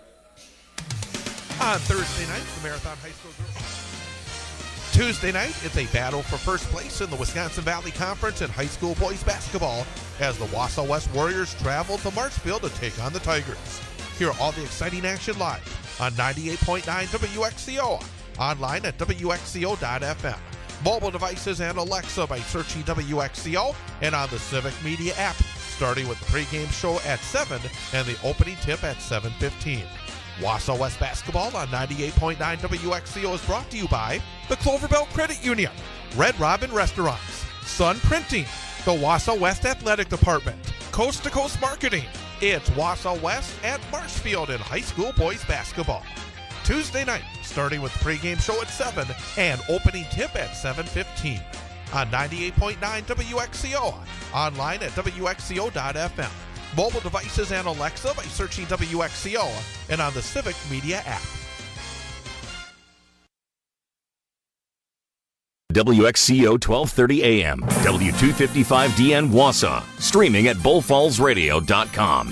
On Thursday night, the Marathon High School girls. Tuesday night, it's a battle for first place in the Wisconsin Valley Conference in high school boys basketball as the Wausau West Warriors travel to Marshfield to take on the Tigers. Hear all the exciting action live on ninety-eight point nine W X C O, online at W X C O dot F M, mobile devices and Alexa by searching W X C O, and on the Civic Media app, starting with the pregame show at seven and the opening tip at seven fifteen. Wausau West basketball on ninety-eight point nine W X C O is brought to you by the Cloverbelt Credit Union, Red Robin Restaurants, Sun Printing, the Wausau West Athletic Department, Coast to Coast Marketing. It's Wausau West at Marshfield in high school boys basketball. Tuesday night, starting with the pregame show at seven and opening tip at seven fifteen. On ninety-eight point nine W X C O, online at W X C O dot F M. Mobile devices and Alexa by searching W X C O, and on the Civic Media app. W X C O twelve thirty A M, W two fifty-five D N Wausau, streaming at bull falls radio dot com.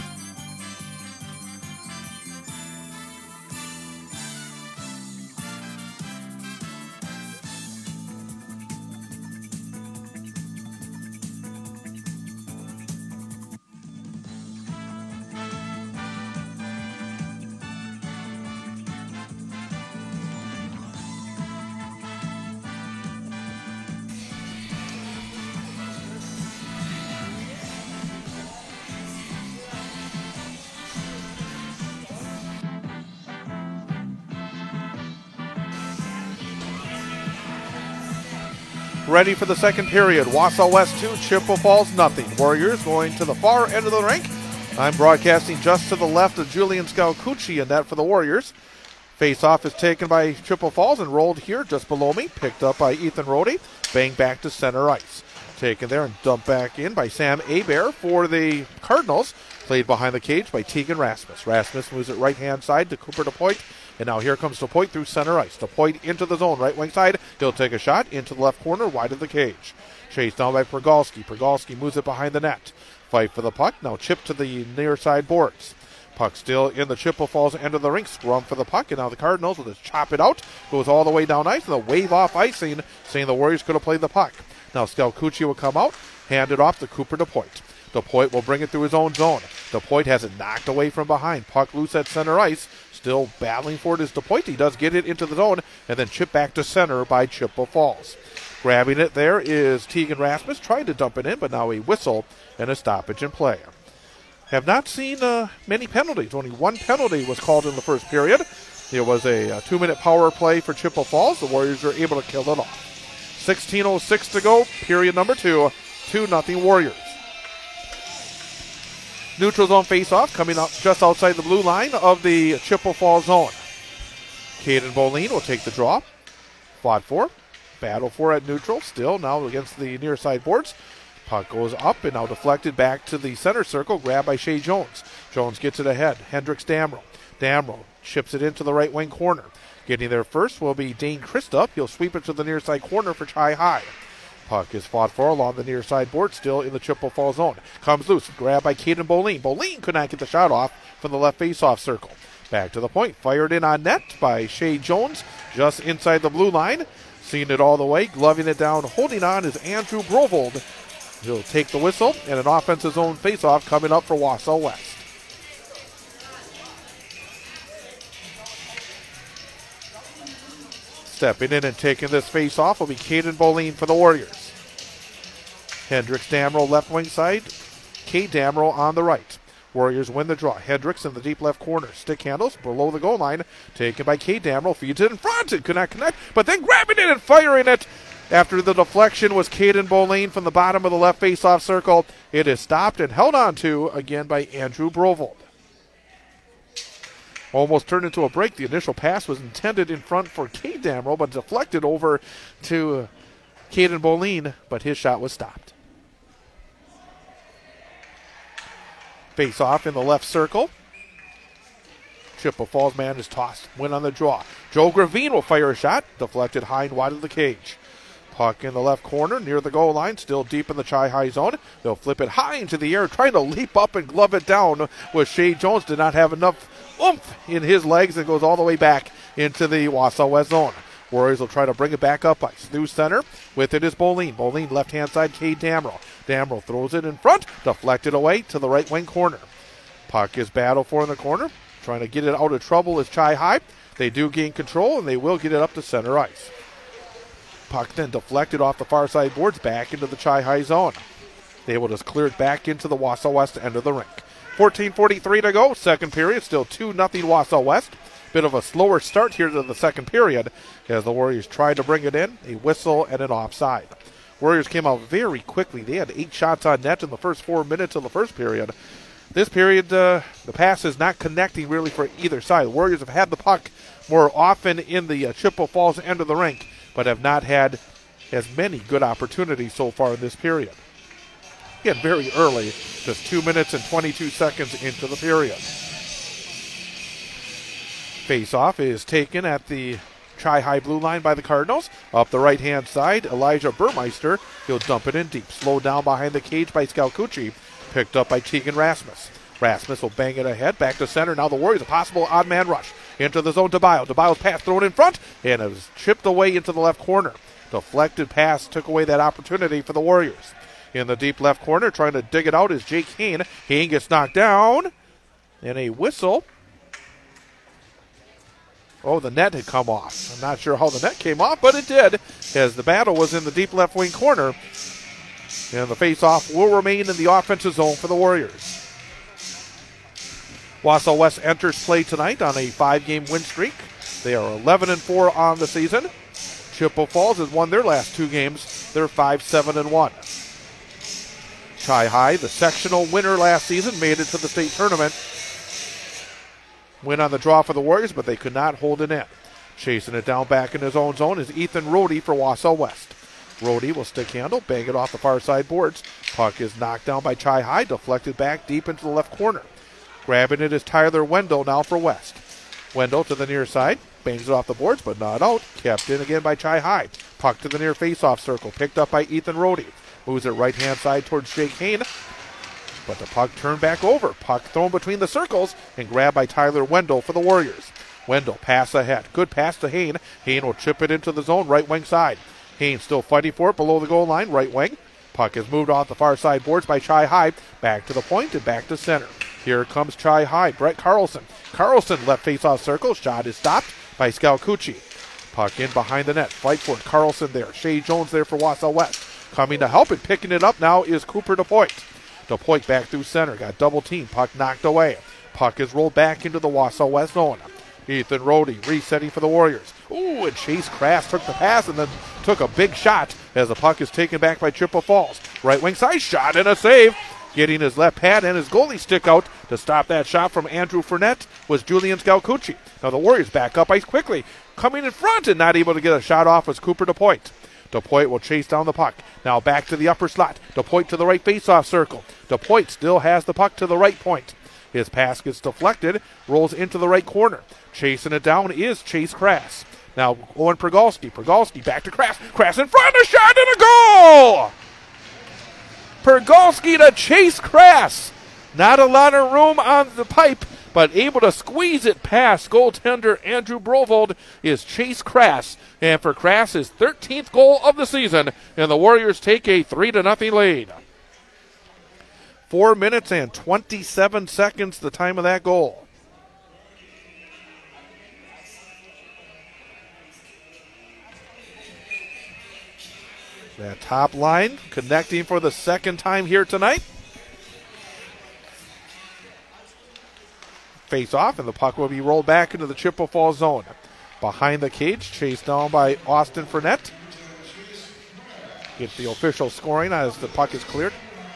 Ready for the second period. Wausau West two, Chippewa Falls nothing. Warriors going to the far end of the rink. I'm broadcasting just to the left of Julian Scalcucci in net for the Warriors. Face-off is taken by Chippewa Falls and rolled here just below me. Picked up by Ethan Rohde. Bang back to center ice. Taken there and dumped back in by Sam Abear for the Cardinals. Played behind the cage by Tegan Rasmus. Rasmus moves it right-hand side to Cooper DePoit. And now here comes DePoit through center ice. DePoit into the zone, right wing side. He'll take a shot into the left corner, wide of the cage. Chased down by Pergalski. Pergalski moves it behind the net. Fight for the puck. Now chipped to the near side boards. Puck still in the Chippewa Falls end of the rink. Scrum for the puck. And now the Cardinals will just chop it out. Goes all the way down ice. And a wave off icing, saying the Warriors could have played the puck. Now Scalcucci will come out. Hand it off to Cooper DePoit. DePoit will bring it through his own zone. DePoit has it knocked away from behind. Puck loose at center ice. Still battling for it is DePoit. He does get it into the zone and then chipped back to center by Chippewa Falls. Grabbing it there is Tegan Rasmus, trying to dump it in, but now a whistle and a stoppage in play. Have not seen uh, many penalties. Only one penalty was called in the first period. It was a, a two-minute power play for Chippewa Falls. The Warriors were able to kill it off. sixteen oh six to go, period number two, two nothing Warriors. Neutral zone face-off coming up just outside the blue line of the Chippewa Falls zone. Caden Boleen will take the draw. Fought for. Battle for at neutral. Still now against the near side boards. Puck goes up and now deflected back to the center circle. Grabbed by Shea Jones. Jones gets it ahead. Hendricks Damrow. Damrow chips it into the right wing corner. Getting there first will be Dane Christoph. He'll sweep it to the near side corner for Chi High. Puck is fought for along the near side board, still in the Chippewa Falls zone. Comes loose, grabbed by Caden Boleen. Boleen could not get the shot off from the left face-off circle. Back to the point, fired in on net by Shea Jones, just inside the blue line. Seeing it all the way, gloving it down, holding on is Andrew Brovold. He'll take the whistle, and an offensive zone face-off coming up for Wausau West. Stepping in and taking this face-off will be Caden Boleen for the Warriors. Hendricks Damrow left wing side. Kate Damrow on the right. Warriors win the draw. Hendricks in the deep left corner. Stick handles below the goal line. Taken by Kate Damrow. Feeds it in front. It could not connect. But then grabbing it and firing it. After the deflection was Caden Boleen from the bottom of the left face-off circle. It is stopped and held on to again by Andrew Brovold. Almost turned into a break. The initial pass was intended in front for Kate Damrow, but deflected over to uh, Caden Boleen, but his shot was stopped. Face off in the left circle. Chippewa Falls man is tossed. Win on the draw. Joe Gravine will fire a shot. Deflected high and wide of the cage. Puck in the left corner near the goal line, still deep in the Chi-High zone. They'll flip it high into the air, trying to leap up and glove it down, with Shea Jones did not have enough oomph in his legs and goes all the way back into the Wausau West zone. Warriors will try to bring it back up ice. Through center, with it is Boline. Boline left-hand side, Cade Damrell. Damrell throws it in front, deflected away to the right wing corner. Puck is battled for in the corner, trying to get it out of trouble is Chi-High. They do gain control, and they will get it up to center ice. Puck then deflected off the far side boards back into the Chi-High zone. They will just clear it back into the Wausau West end of the rink. fourteen forty-three to go, second period, still two nothing Wausau West. Bit of a slower start here to the second period as the Warriors tried to bring it in, a whistle and an offside. Warriors came out very quickly. They had eight shots on net in the first four minutes of the first period. This period, uh, the pass is not connecting really for either side. The Warriors have had the puck more often in the uh, Chippewa Falls end of the rink, but have not had as many good opportunities so far in this period. Again, very early, just two minutes and twenty-two seconds into the period. Face-off is taken at the Chi-High blue line by the Cardinals. Up the right-hand side, Elijah Burmeister. He'll dump it in deep. Slowed down behind the cage by Scalcucci. Picked up by Tegan Rasmus. Rasmus will bang it ahead, back to center. Now the Warriors, a possible odd man rush. Into the zone, DeBio. DeBio's pass thrown in front, and it was chipped away into the left corner. Deflected pass took away that opportunity for the Warriors. In the deep left corner, trying to dig it out is Jake Hain. Hain gets knocked down, and a whistle. Oh, the net had come off. I'm not sure how the net came off, but it did, as the battle was in the deep left wing corner. And the face-off will remain in the offensive zone for the Warriors. Wausau West enters play tonight on a five-game win streak. They are eleven and four on the season. Chippewa Falls has won their last two games. They're five seven and one. Chi-High, the sectional winner last season, made it to the state tournament. Win on the draw for the Warriors, but they could not hold it in. Chasing it down back in his own zone is Ethan Rohde for Wausau West. Rohde will stick handle, bang it off the far side boards. Puck is knocked down by Chi-High, deflected back deep into the left corner. Grabbing it is Tyler Wendell now for West. Wendell to the near side, bangs it off the boards, but not out. Kept in again by Chi-High. Puck to the near face-off circle, picked up by Ethan Rohde. Moves it right-hand side towards Jake Hain. But the puck turned back over. Puck thrown between the circles and grabbed by Tyler Wendell for the Warriors. Wendell pass ahead. Good pass to Hain. Hain will chip it into the zone, right wing side. Hain still fighting for it below the goal line, right wing. Puck is moved off the far side boards by Chi-High. Back to the point and back to center. Here comes Chi-High. Brett Carlson. Carlson left face-off circle. Shot is stopped by Scalcucci. Puck in behind the net. Fight for it. Carlson there. Shea Jones there for Wausau West. Coming to help and picking it up now is Cooper DePoit. DePoit back through center. Got double team. Puck knocked away. Puck is rolled back into the Wausau West zone. Ethan Rohde resetting for the Warriors. Ooh, and Chase Crass took the pass and then took a big shot as the puck is taken back by Chippewa Falls. Right wing side shot and a save. Getting his left pad and his goalie stick out to stop that shot from Andrew Fournette was Julian Scalcucci. Now the Warriors back up ice quickly. Coming in front and not able to get a shot off was Cooper DePoit. DePoit will chase down the puck. Now back to the upper slot. DePoit to the right faceoff circle. DePoit still has the puck to the right point. His pass gets deflected, rolls into the right corner. Chasing it down is Chase Crass. Now Owen Pergalski. Pergalski back to Crass. Crass in front, a shot and a goal! Pergalski to Chase Crass. Not a lot of room on the pipe, but able to squeeze it past goaltender Andrew Brovold is Chase Crass. And for Crass, his thirteenth goal of the season, and the Warriors take a three to nothing lead. Four minutes and twenty-seven seconds, the time of that goal. That top line connecting for the second time here tonight. Face off, and the puck will be rolled back into the Chippewa Falls zone. Behind the cage, chased down by Austin Fournette. Get the official scoring as the puck is cleared.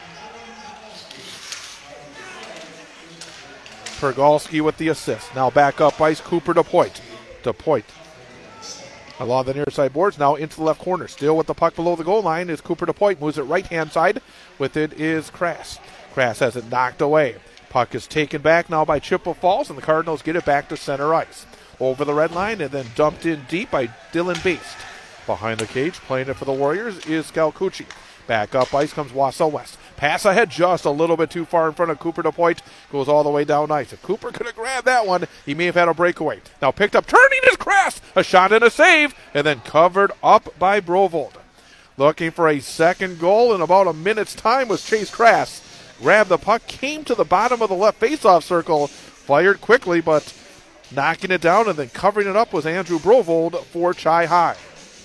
Pergalski with the assist. Now back up ice, Cooper DePoit. DePoit along the near side boards, now into the left corner. Still with the puck below the goal line is Cooper DePoit. Moves it right-hand side. With it is Crass. Crass has it knocked away. Puck is taken back now by Chippewa Falls, and the Cardinals get it back to center ice. Over the red line and then dumped in deep by Dylan Beast. Behind the cage, playing it for the Warriors, is Scalcucci. Back up ice comes Wausau West. Pass ahead just a little bit too far in front of Cooper DePoint. Goes all the way down ice. If Cooper could have grabbed that one, he may have had a breakaway. Now picked up, turning his crest. A shot and a save, and then covered up by Brovold. Looking for a second goal in about a minute's time was Chase Crass. Grabbed the puck, came to the bottom of the left faceoff circle, fired quickly, but knocking it down and then covering it up was Andrew Brovold for Chi High.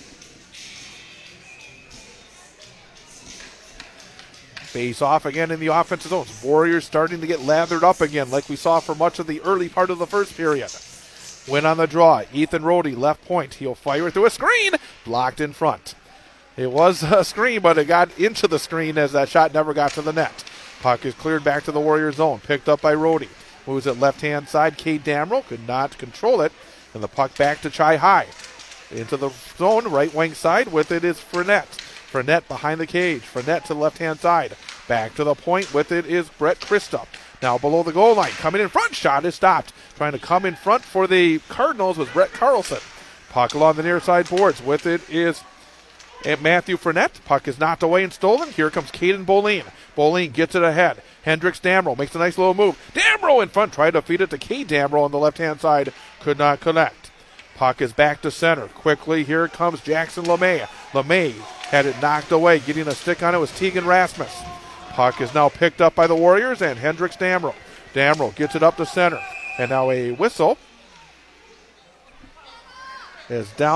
Face off again in the offensive zone. Warriors starting to get lathered up again like we saw for much of the early part of the first period. Win on the draw. Ethan Rohde, left point. He'll fire through a screen. Blocked in front. It was a screen, but it got into the screen as that shot never got to the net. Puck is cleared back to the Warriors zone. Picked up by Rohde. Moves it left-hand side. Cade Damrell could not control it. And the puck back to Chi High. Into the zone, right wing side. With it is Fournette. Fournette behind the cage. Fournette to the left-hand side. Back to the point. With it is Brett Christa. Now below the goal line. Coming in front. Shot is stopped. Trying to come in front for the Cardinals was Brett Carlson. Puck along the near side boards. With it is Matthew Fournette. Puck is knocked away and stolen. Here comes Caden Boleen. Boleen gets it ahead. Hendricks Damrell makes a nice little move. Damrell in front. Tried to feed it to Cade Damrell on the left-hand side. Could not connect. Puck is back to center. Quickly, here comes Jackson LeMay. LeMay had it knocked away. Getting a stick on it was Tegan Rasmus. Puck is now picked up by the Warriors and Hendricks Damrell. Damrell gets it up to center. And now a whistle is down.